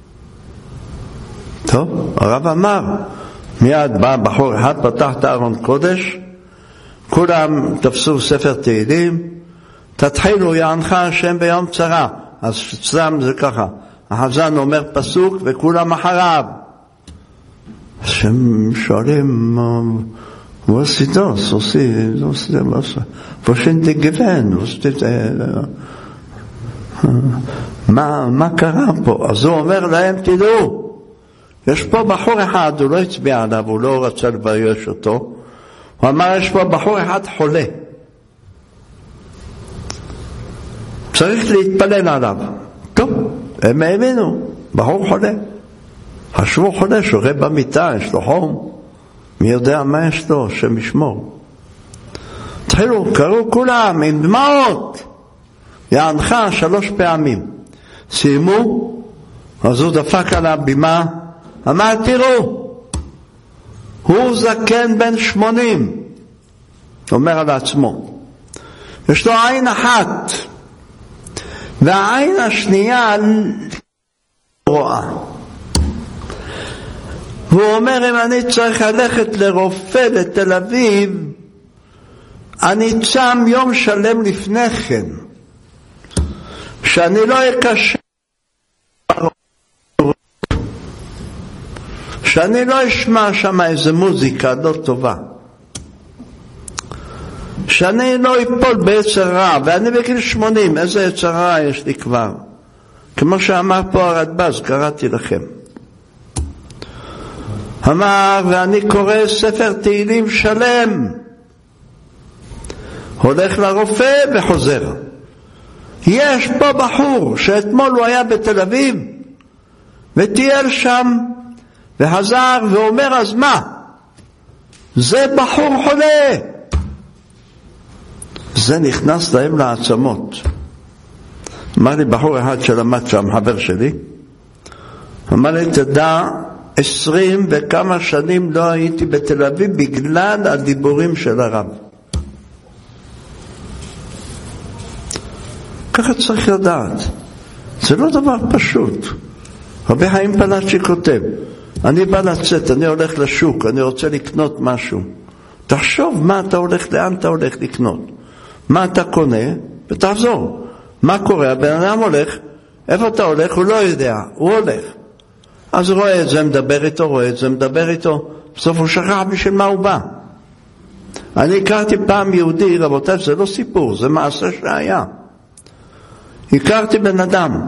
טוב, הרב אמר, מיד בא בחור אחד, פתח את הארון קודש, כולם תפסו ספר תהילים, תתחילו יענך השם ביום צרה. אז אצלם זה ככה, החזן אומר פסוק וכולם אחריו. אז הם שואלים, was ist das? Wo sind die gewesen? מה קרה פה? אז הוא אומר להם, תדעו, יש פה בחור אחד, הוא לא הצביע עליו, הוא לא רצה לבייש אותו, הוא אמר, יש פה בחור אחד חולה, צריך להתפלל עליו. טוב, הם האמינו, בחור חולה, חשבו חולה, שורה במיטה, יש לו חום, מי יודע מה יש לו, שמשמור. התחילו, קראו כולם עם דמעות, יענך 3 פעמים. סיימו, אז הוא דפק על הבימה, אמר, תראו, הוא זקן בן 80, אומר על עצמו, יש לו עין אחת, והעין השנייה רואה. והוא אומר, אם אני צריך ללכת לרופא לתל אביב, אני צם יום שלם לפני כן, שאני לא אקשה שאני לא אשמע שם איזה מוזיקה לא טובה, שאני לא אפול ביצר רע, ואני בגיל 80, איזה יצר רע יש לי כבר, כמו שאמר פה הרדב"ז, קראתי לכם, אמר, ואני קורא ספר תהילים שלם, הולך לרופא וחוזר. יש פה בחור שאתמול הוא היה בתל אביב וטייל שם וחזר ואומר, אז מה? זה בחור חולה. זה נכנס להם לעצמות. אמר לי בחור אחד שלמד שם, חבר שלי, אמר לי, תדע, 20 וכמה שנים לא הייתי בתל אביב בגלל הדיבורים של הרב. ככה צריך לדעת. זה לא דבר פשוט. רבי חיים פלאצ'י כותב, אני בא לצאת, אני הולך לשוק, אני רוצה לקנות משהו. תחשוב מה אתה הולך, לאן אתה הולך לקנות. מה אתה קונה, ותחזור. מה קורה? הבן אדם הולך, איפה אתה הולך? הוא לא יודע, הוא הולך. אז רואה את זה, מדבר איתו, רואה את זה, מדבר איתו. בסוף הוא שכח בשביל מה הוא בא. אני הכרתי פעם יהודי, רבותיי, זה לא סיפור, זה מעשה שהיה. הכרתי בן אדם,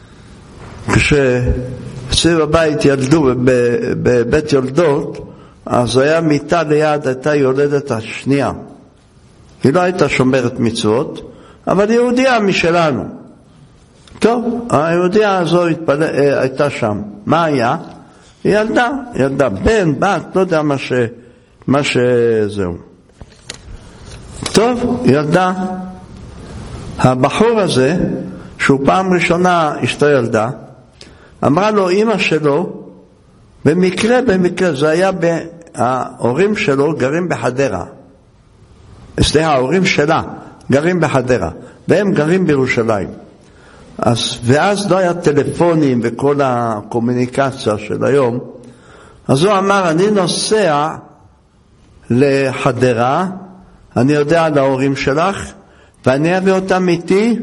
כשאצלי בבית ילדו בבית יולדות, אז היה מיטה ליד, הייתה יולדת השנייה. היא לא הייתה שומרת מצוות, אבל יהודיה משלנו. טוב, היהודיה הזו הייתה שם. מה היה? היא ילדה, בן, בת, לא יודע מה שזהו. טוב, ילדה. הבחור הזה, שהוא פעם ראשונה אשתו ילדה, אמרה לו אמא שלו, במקרה, זה היה ההורים שלו גרים בחדרה. ההורים שלה גרים בחדרה, והם גרים בירושלים. ואז לא היה טלפונים וכל הקומוניקציה של היום. אז הוא אמר, אני נוסע לחדרה, אני יודע על ההורים שלך, ואני אביא אותם איתי,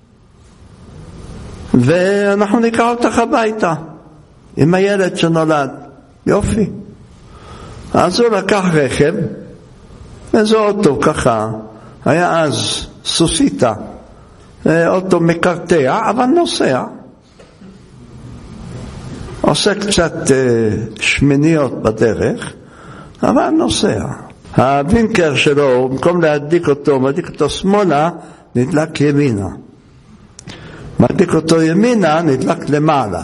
ואנחנו נקרא אותך הביתה, עם הילד שנולד. יופי. אז הוא לקח רכב, איזה אוטו ככה, היה אז סוסיטה, אוטו מקרטע, אבל נוסע. עושה קצת שמיניות בדרך, אבל נוסע. הווינקר שלו, במקום להדליק אותו שמאלה, נדלק ימינה. מדליק אותו ימינה, נדלק למעלה.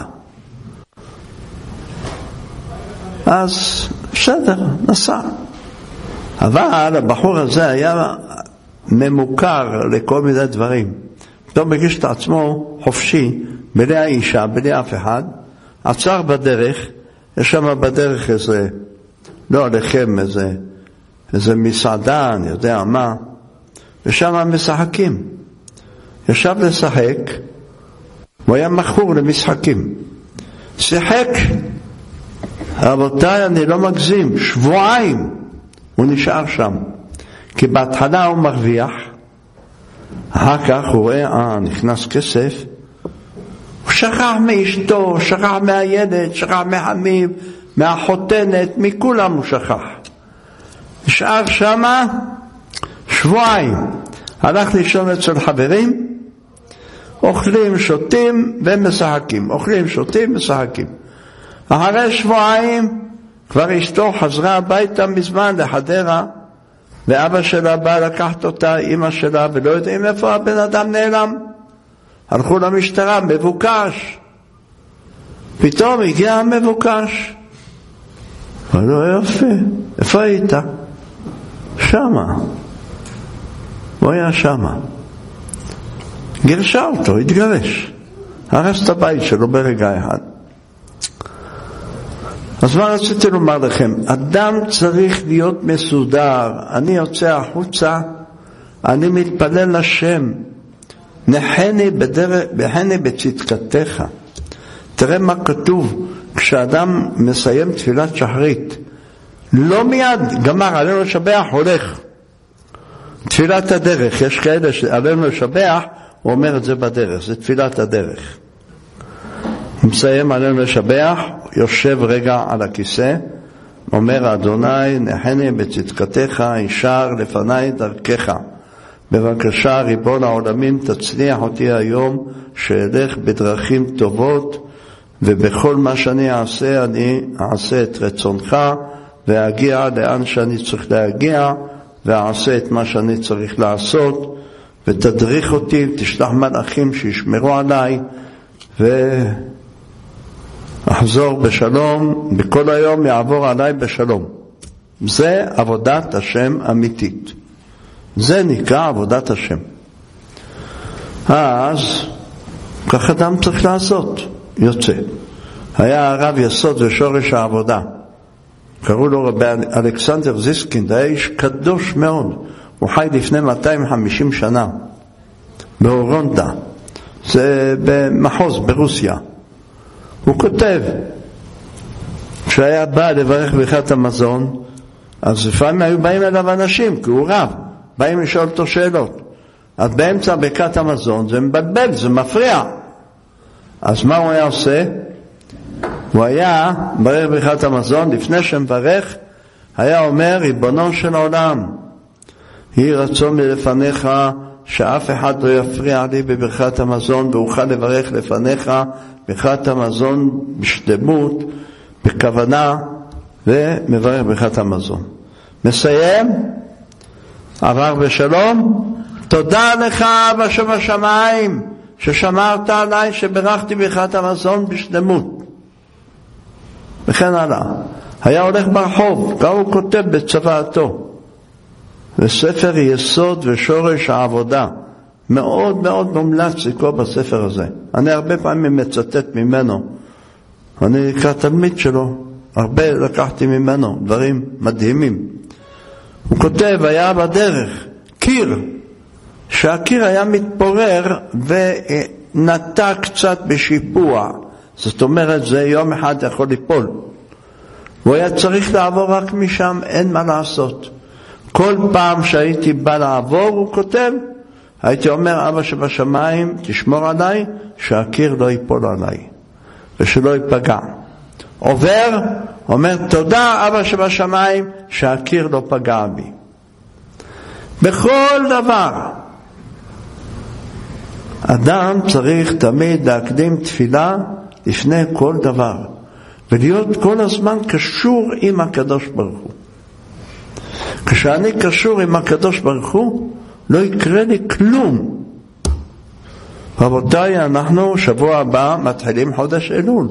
אז בסדר, נסע. אבל הבחור הזה היה ממוכר לכל מיני דברים. פתאום מגיש את עצמו חופשי, בלי האישה, בלי אף אחד, עצר בדרך, יש שם בדרך איזה, לא עליכם, איזה מסעדה, אני יודע מה, ושם משחקים. ישב לשחק, הוא היה מכור למשחקים. שיחק, רבותיי, אני לא מגזים, שבועיים הוא נשאר שם. כי בהתחלה הוא מרוויח, אחר כך הוא רואה, נכנס כסף, הוא שכח מאשתו, שכח מהילד, שכח מהחמיב, מהחותנת, מכולם הוא שכח. נשאר שמה שבועיים, הלך לישון אצל חברים, אוכלים, שותים ומשחקים, אוכלים, שותים, משחקים. אחרי שבועיים כבר אשתו חזרה הביתה מזמן לחדרה, ואבא שלה בא לקחת אותה, אמא שלה, ולא יודעים איפה הבן אדם נעלם. הלכו למשטרה, מבוקש. פתאום הגיע המבוקש. אבל לא יפה, איפה היית? שמה. הוא היה שמה. גירשה אותו, התגרש. הרס את הבית שלו ברגע אחד. אז מה רציתי לומר לכם? אדם צריך להיות מסודר. אני יוצא החוצה, אני מתפלל לשם, נחני בצדקתך. תראה מה כתוב כשאדם מסיים תפילת שחרית, לא מיד גמר, עלינו לשבח, הולך תפילת הדרך. יש כאלה שעלינו לשבח, הוא אומר את זה בדרך, זה תפילת הדרך. מסיים עלינו לשבח, יושב רגע על הכיסא, אומר אדוני נחני בצדקתך, ישר לפני דרכך. בבקשה ריבון העולמים תצליח אותי היום שאלך בדרכים טובות, ובכל מה שאני אעשה אני אעשה את רצונך, ואגיע לאן שאני צריך להגיע, ואעשה את מה שאני צריך לעשות, ותדריך אותי, תשלח מלאכים שישמרו עליי, ואחזור בשלום, בכל היום יעבור עליי בשלום. זה עבודת השם אמיתית. זה נקרא עבודת השם. אז כך אדם צריך לעשות, יוצא. היה הרב יסוד ושורש העבודה. קראו לו רבי אלכסנדר זיסקינד, היה איש קדוש מאוד. הוא חי לפני 250 שנה, באורונדה. זה במחוז ברוסיה. הוא כותב, כשהיה בא לברך ברכת המזון, אז לפעמים היו באים אליו אנשים, כי הוא רב, באים לשאול אותו שאלות. אז באמצע ברכת המזון זה מבלבל, זה מפריע. אז מה הוא היה עושה? הוא היה ברך ברכת המזון, לפני שמברך, היה אומר, ריבונו של העולם, יהי רצון מלפניך, שאף אחד לא יפריע לי בברכת המזון, ואוכל לברך לפניך ברכת המזון בשלמות, בכוונה, ומברך ברכת המזון. מסיים, עבר בשלום, תודה לך אבא שבשמיים, ששמרת עליי, שברכתי ברכת המזון בשלמות. וכן הלאה. היה הולך ברחוב, גם הוא כותב בצוואתו. וספר יסוד ושורש העבודה. מאוד מאוד מומלץ לקרוא בספר הזה. אני הרבה פעמים מצטט ממנו. אני נקרא תלמיד שלו. הרבה לקחתי ממנו, דברים מדהימים. הוא כותב, היה בדרך קיר, שהקיר היה מתפורר ונטע קצת בשיפוע. זאת אומרת, זה יום אחד יכול ליפול. הוא היה צריך לעבור רק משם, אין מה לעשות. כל פעם שהייתי בא לעבור, הוא כותב, הייתי אומר, אבא שבשמיים, תשמור עליי, שהקיר לא ייפול עליי, ושלא ייפגע. עובר, אומר, תודה אבא שבשמיים, שהקיר לא פגע בי. בכל דבר. אדם צריך תמיד להקדים תפילה לפני כל דבר, ולהיות כל הזמן קשור עם הקדוש ברוך הוא. כשאני קשור עם הקדוש ברוך הוא, לא יקרה לי כלום. רבותיי, אנחנו שבוע הבא מתחילים חודש אלול.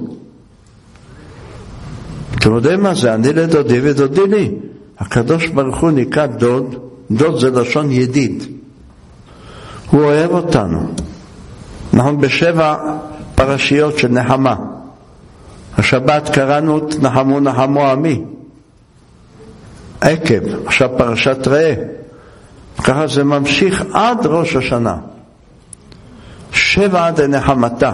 אתם יודעים מה זה? אני לדודי ודודי לי. הקדוש ברוך הוא נקרא דוד, דוד זה לשון ידיד. הוא אוהב אותנו. אנחנו בשבע פרשיות של נחמה. השבת קראנו נחמו נחמו עמי. עקב, עכשיו פרשת ראה. ככה זה ממשיך עד ראש השנה. 7 דנחמתה.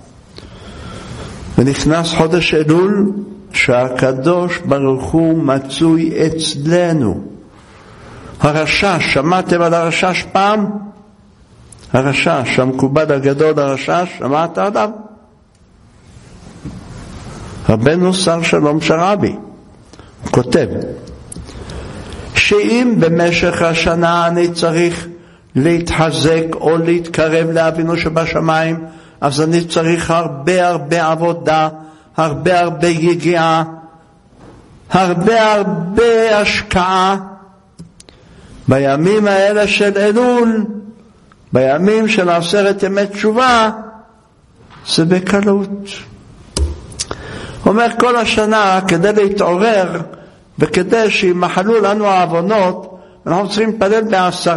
ונכנס חודש אלול, שהקדוש ברוך הוא מצוי אצלנו. הרשש, שמעתם על הרשש פעם? הרשש, המקובל הגדול הרשש, שמעת עליו? רבנו שר שלום שרבי, הוא כותב, שאם במשך השנה אני צריך להתחזק או להתקרב לאבינו שבשמיים, אז אני צריך הרבה הרבה עבודה, הרבה הרבה יגיעה, הרבה הרבה השקעה. בימים האלה של אלול, בימים של 10 ימי תשובה, זה בקלות. אומר כל השנה, כדי להתעורר וכדי שימחלו לנו העוונות, אנחנו צריכים להתפלל ב10.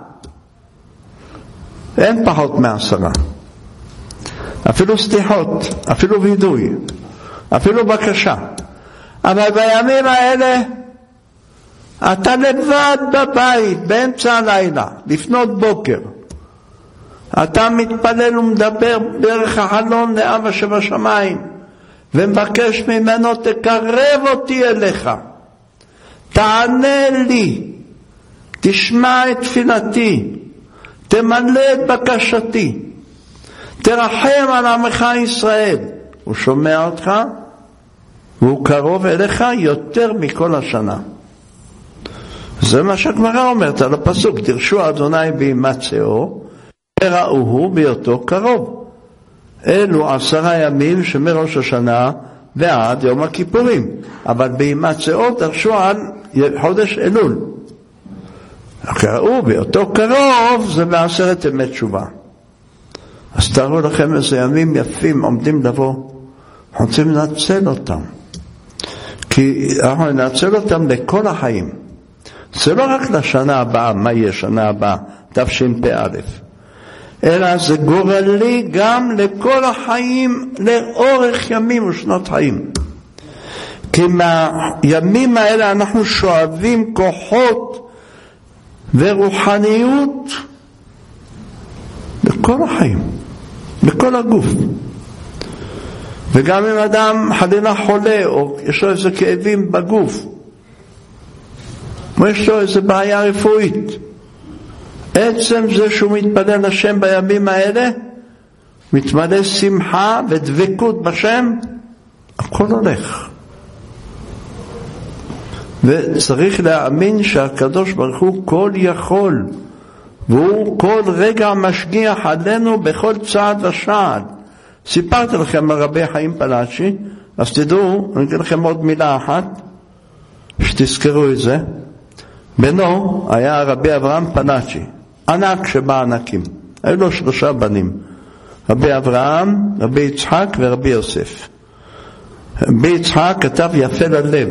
אין פחות מ10. אפילו סליחות, אפילו וידוי, אפילו בקשה. אבל בימים האלה, אתה לבד בבית, באמצע הלילה, לפנות בוקר. אתה מתפלל ומדבר דרך החלון לאבא שבשמיים, ומבקש ממנו, תקרב אותי אליך. תענה לי, תשמע את תפילתי, תמלא את בקשתי, תרחם על עמך ישראל, הוא שומע אותך, והוא קרוב אליך יותר מכל השנה. זה מה שהגמרא אומרת על הפסוק, דרשו אדוני בהימצאו, וראוהו בהיותו קרוב. אלו 10 ימים שמראש השנה ועד יום הכיפורים, אבל בהימצאו דרשו על חודש אלול. ראו בהיותו קרוב זה ב10 ימי תשובה. אז תארו לכם איזה ימים יפים עומדים לבוא, אנחנו רוצים לנצל אותם, כי אנחנו ננצל אותם לכל החיים. זה לא רק לשנה הבאה, מה יהיה שנה הבאה, תשפ"א, אלא זה גורלי גם לכל החיים, לאורך ימים ושנות חיים. כי מהימים האלה אנחנו שואבים כוחות ורוחניות לכל החיים, לכל הגוף. וגם אם אדם חלילה חולה או יש לו איזה כאבים בגוף או יש לו איזה בעיה רפואית, עצם זה שהוא מתפלל לשם בימים האלה, מתמלא שמחה ודבקות בשם, הכל הולך. וצריך להאמין שהקדוש ברוך הוא כל יכול, והוא כל רגע משגיח עלינו בכל צעד ושעד. סיפרתי לכם על רבי חיים פלאצ'י, אז תדעו, אני אגיד לכם עוד מילה אחת, שתזכרו את זה. בנו היה רבי אברהם פלאצ'י, ענק שבענקים. היו לו 3 בנים, רבי אברהם, רבי יצחק ורבי יוסף. רבי יצחק כתב יפה ללב,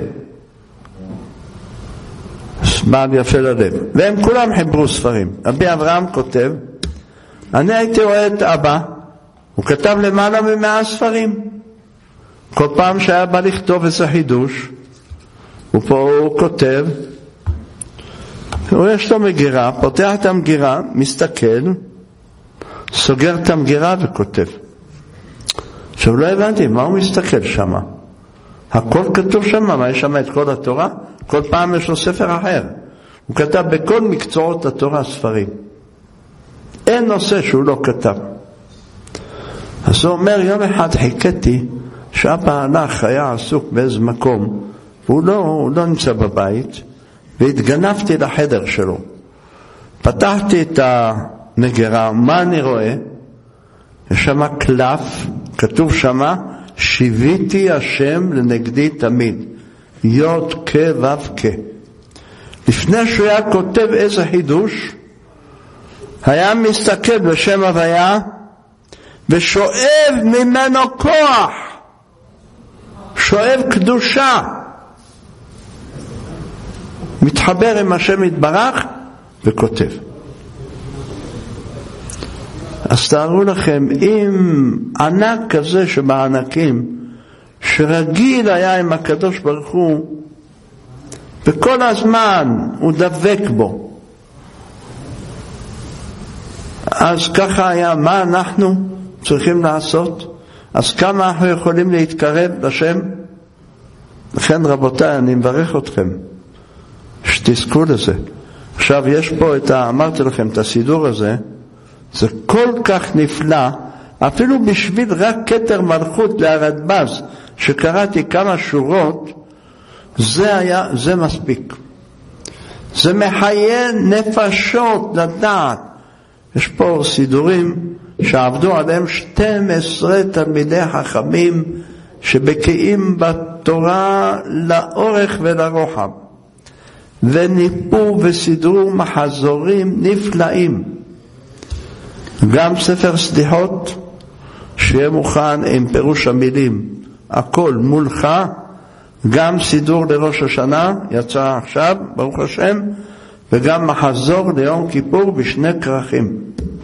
בעל יפה ללב, והם כולם חיברו ספרים. רבי אברהם כותב, אני הייתי רואה את אבא, הוא כתב למעלה מ100 ספרים. כל פעם שהיה בא לכתוב איזה חידוש, ופה הוא כותב, הוא יש לו מגירה, פותח את המגירה, מסתכל, סוגר את המגירה וכותב. עכשיו לא הבנתי, מה הוא מסתכל שם? הכל כתוב שם, מה יש שם את כל התורה? כל פעם יש לו ספר אחר. הוא כתב בכל מקצועות התורה ספרים. אין נושא שהוא לא כתב. אז הוא אומר, יום אחד חיכיתי שאבא הלך, היה עסוק באיזה מקום, והוא לא נמצא בבית, והתגנבתי לחדר שלו. פתחתי את המגירה, מה אני רואה? יש שם קלף, כתוב שם, שיוויתי השם לנגדי תמיד. יוד כ' ו' כ'. לפני שהוא היה כותב איזה חידוש, היה מסתכל בשם הוויה, ושואב ממנו כוח, שואב קדושה, מתחבר עם השם יתברך וכותב. אז תארו לכם, אם ענק כזה שבענקים, שרגיל היה עם הקדוש ברוך הוא, וכל הזמן הוא דבק בו, אז ככה היה, מה אנחנו צריכים לעשות? אז כמה אנחנו יכולים להתקרב לשם? לכן רבותיי, אני מברך אתכם שתזכו לזה. עכשיו יש פה אמרתי לכם את הסידור הזה, זה כל כך נפלא, אפילו בשביל רק כתר מלכות להרדב"ז שקראתי כמה שורות, זה מספיק. זה מחיי נפשות לדעת. יש פה סידורים שעבדו עליהם 12 תלמידי חכמים שבקיאים בתורה לאורך ולרוחב, וניפו וסידרו מחזורים נפלאים. גם ספר סליחות שיהיה מוכן עם פירוש המילים, הכל מולך, גם סידור לראש השנה יצא עכשיו ברוך השם, וגם מחזור ליום כיפור בשני כרכים.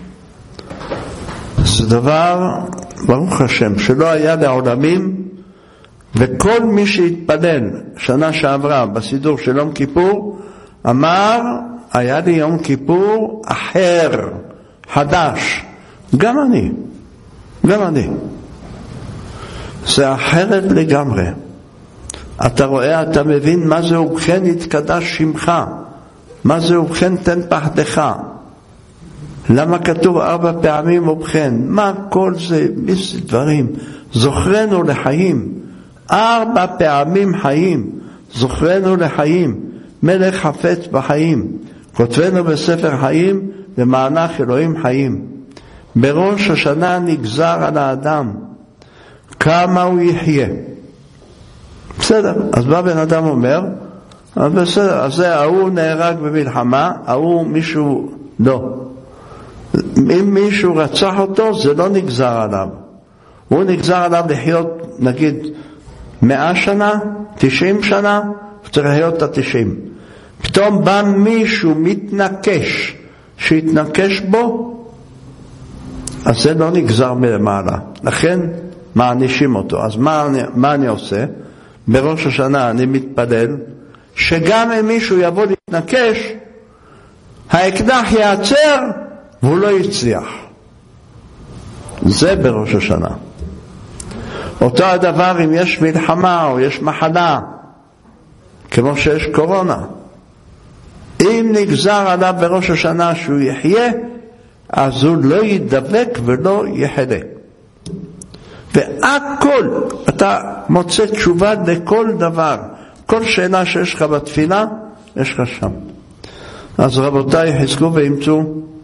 זה דבר ברוך השם שלא היה לעולמים, וכל מי שהתפלל שנה שעברה בסידור של יום כיפור אמר, היה לי יום כיפור אחר, חדש. גם אני. זה אחרת לגמרי. אתה רואה, אתה מבין מה זה ובכן יתקדש שמך, מה זה ובכן תן פחדך. למה כתוב 4 פעמים ובכן? מה כל זה? איזה דברים? זוכרנו לחיים. 4 פעמים חיים. זוכרנו לחיים. מלך חפץ בחיים. כותבנו בספר חיים למענך אלוהים חיים. בראש השנה נגזר על האדם כמה הוא יחיה. בסדר, אז בא בן אדם אומר, אז בסדר, אז זה ההוא נהרג במלחמה, ההוא מישהו לא. אם מישהו רצח אותו, זה לא נגזר עליו. הוא נגזר עליו לחיות, נגיד, 100 שנה, 90 שנה, צריך לחיות את 90. פתאום בא מישהו מתנקש, שהתנקש בו, אז זה לא נגזר מלמעלה. לכן מענישים אותו. אז מה אני עושה? בראש השנה אני מתפלל, שגם אם מישהו יבוא להתנקש, האקדח יעצר, והוא לא יצליח. זה בראש השנה. אותו הדבר אם יש מלחמה או יש מחלה, כמו שיש קורונה. אם נגזר עליו בראש השנה שהוא יחיה, אז הוא לא ידבק ולא יחלה. והכל, אתה מוצא תשובה לכל דבר. כל שאלה שיש לך בתפילה, יש לך שם. אז רבותיי, חזקו ואמצו,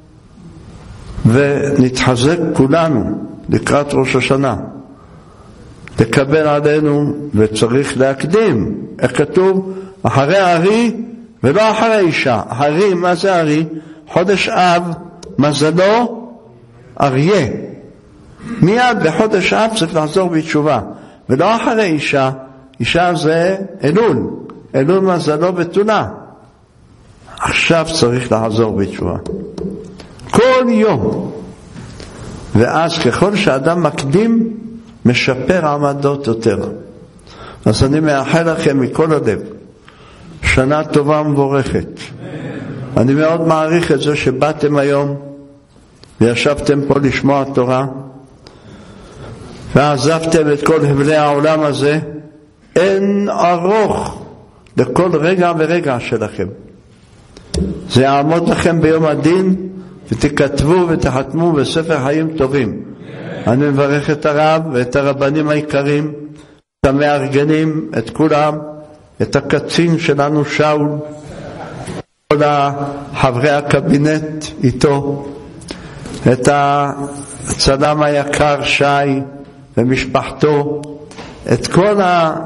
ונתחזק כולנו לקראת ראש השנה. לקבל עלינו, וצריך להקדים. איך כתוב? אחרי ארי ולא אחרי אישה. ארי, מה זה ארי? חודש אב, מזלו אריה. מיד בחודש אב צריך לחזור בתשובה. ולא אחרי אישה. אישה זה אלול. אלול מזלו בתולה. עכשיו צריך לחזור בתשובה. כל יום. ואז ככל שאדם מקדים, משפר עמדות יותר. אז אני מאחל לכם מכל הלב שנה טובה ומבורכת. אני מאוד מעריך את זה שבאתם היום וישבתם פה לשמוע תורה ועזבתם את כל הבלי העולם הזה. אין ארוך לכל רגע ורגע שלכם. זה יעמוד לכם ביום הדין, ותכתבו ותחתמו בספר חיים טובים. אני מברך את הרב ואת הרבנים העיקרים, את המארגנים, את כולם, את הקצין שלנו שאול, כל חברי הקבינט איתו, את הצלם היקר שי ומשפחתו, את כל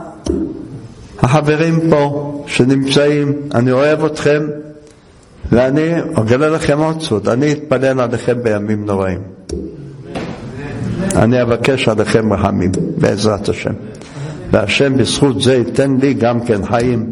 החברים פה שנמצאים. אני אוהב אתכם, ואני אגלה לכם עוד סוד, אני אתפלל עליכם בימים נוראים. אני אבקש עליכם רחמים בעזרת השם, והשם בזכות זה ייתן לי גם כן חיים,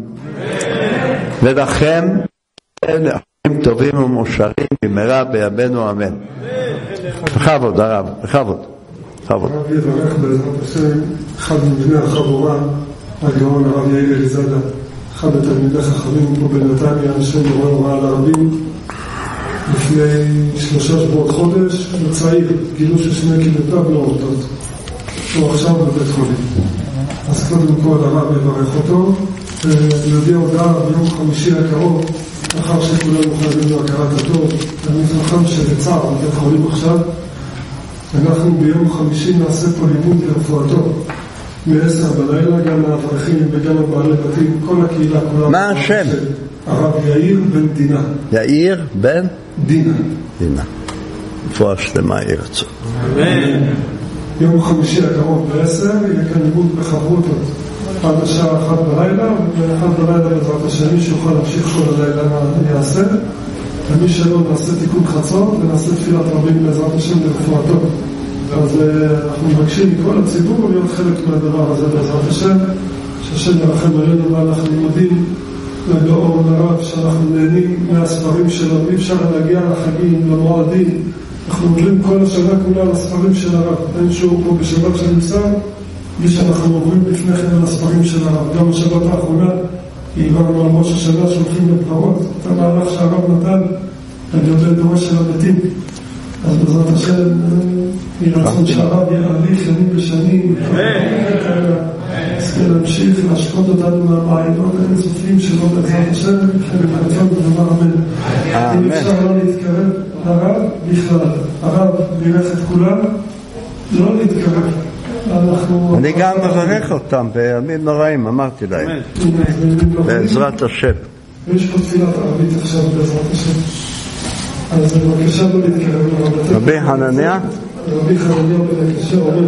ולכם חיים טובים ומאושרים במהרה בימינו אמן. בכבוד הרב, בכבוד.
הרב יברך בעזרת השם, אחד מבני החבורה, הגאון הרב יאיר אליזאדה, אחד התלמידי חכמים פה בנתניה, השם יורה הוראה לרבים. לפני 3 שבועות חודש, הוא צעיר, גילו ש2 קילותיו לא עובדות. הוא עכשיו בבית חולים. אז קודם כל הרב יברך אותו, ויודיע הודעה ביום חמישי הקרוב, לאחר שכולנו חייבים לו הכרת הטוב, אני חכם שבצער בבית חולים עכשיו, אנחנו ביום חמישי נעשה פה לימוד לרפואתו. מ-10 בלילה, גם האברכים וגם הבעלי בתים, כל הקהילה כולה.
מה השם?
הרב יאיר בן דינה.
יאיר בן?
דינה.
דינה. רפואה שלמה ירצו.
יום חמישי הקרוב ב-10, יהיה כאן לימוד בחברותות. עד השעה 1 בלילה, ו1 בלילה בעזרת השני, שיוכל להמשיך כל הלילה מה יעשה. ומי שלא נעשה תיקון חצות, ונעשה תפילת רבים בעזרת השם לרפואתו. אז אנחנו מבקשים מכל הציבור להיות חלק מהדבר הזה בעזרת השם, שהשם ירחם עלינו ואנחנו לימודים ובאור הרב שאנחנו נהנים מהספרים שלו. אי אפשר להגיע לחגים, למועדים, אנחנו עוברים כל השנה כולה על הספרים של הרב. אין שיעור פה בשבת שנמצא, בלי שאנחנו עוברים לפני כן על הספרים של הרב. גם בשבת האחרונה עברנו על ראש השנה שהולכים לפרות, את המהלך שהרב נתן על ידי דורש של המתים. אז בעזרת השם יהי רצון שהרב יאריך ימים ושנים, להמשיך להשקות אותנו מהמעיינות האינסופיים שלו בעזרת השם, חלק הרצון ודבר אמן. אם אפשר לא להתקרב לרב, בכלל. הרב בירך את כולם, לא להתקרב.
אני גם מברך אותם בימים נוראים, אמרתי להם, בעזרת השם.
יש פה תפילת ערבית עכשיו בעזרת השם, אז בבקשה לא להתקרב.
רבי חנניה?
רבי חנניה בן הקשר אומר,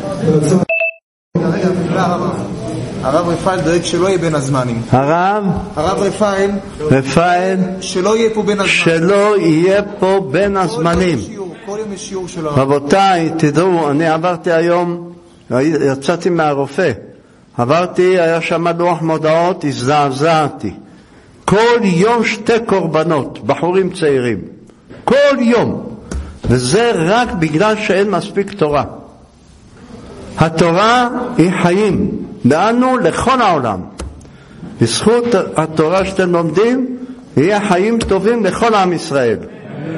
הרב רפאל דואג שלא יהיה בין הזמנים.
הרב
רפאל שלא יהיה פה בין הזמנים.
שלא יהיה פה בין הזמנים.
כל יום יש שיעור של הרב.
רבותיי, תדעו, אני עברתי היום, יצאתי מהרופא, היה שם לוח מודעות, הזדעזעתי. כל יום 2 קורבנות, בחורים צעירים. כל יום. וזה רק בגלל שאין מספיק תורה. התורה היא חיים. דאנו לכל העולם. בזכות התורה שאתם לומדים, יהיה חיים טובים לכל עם ישראל.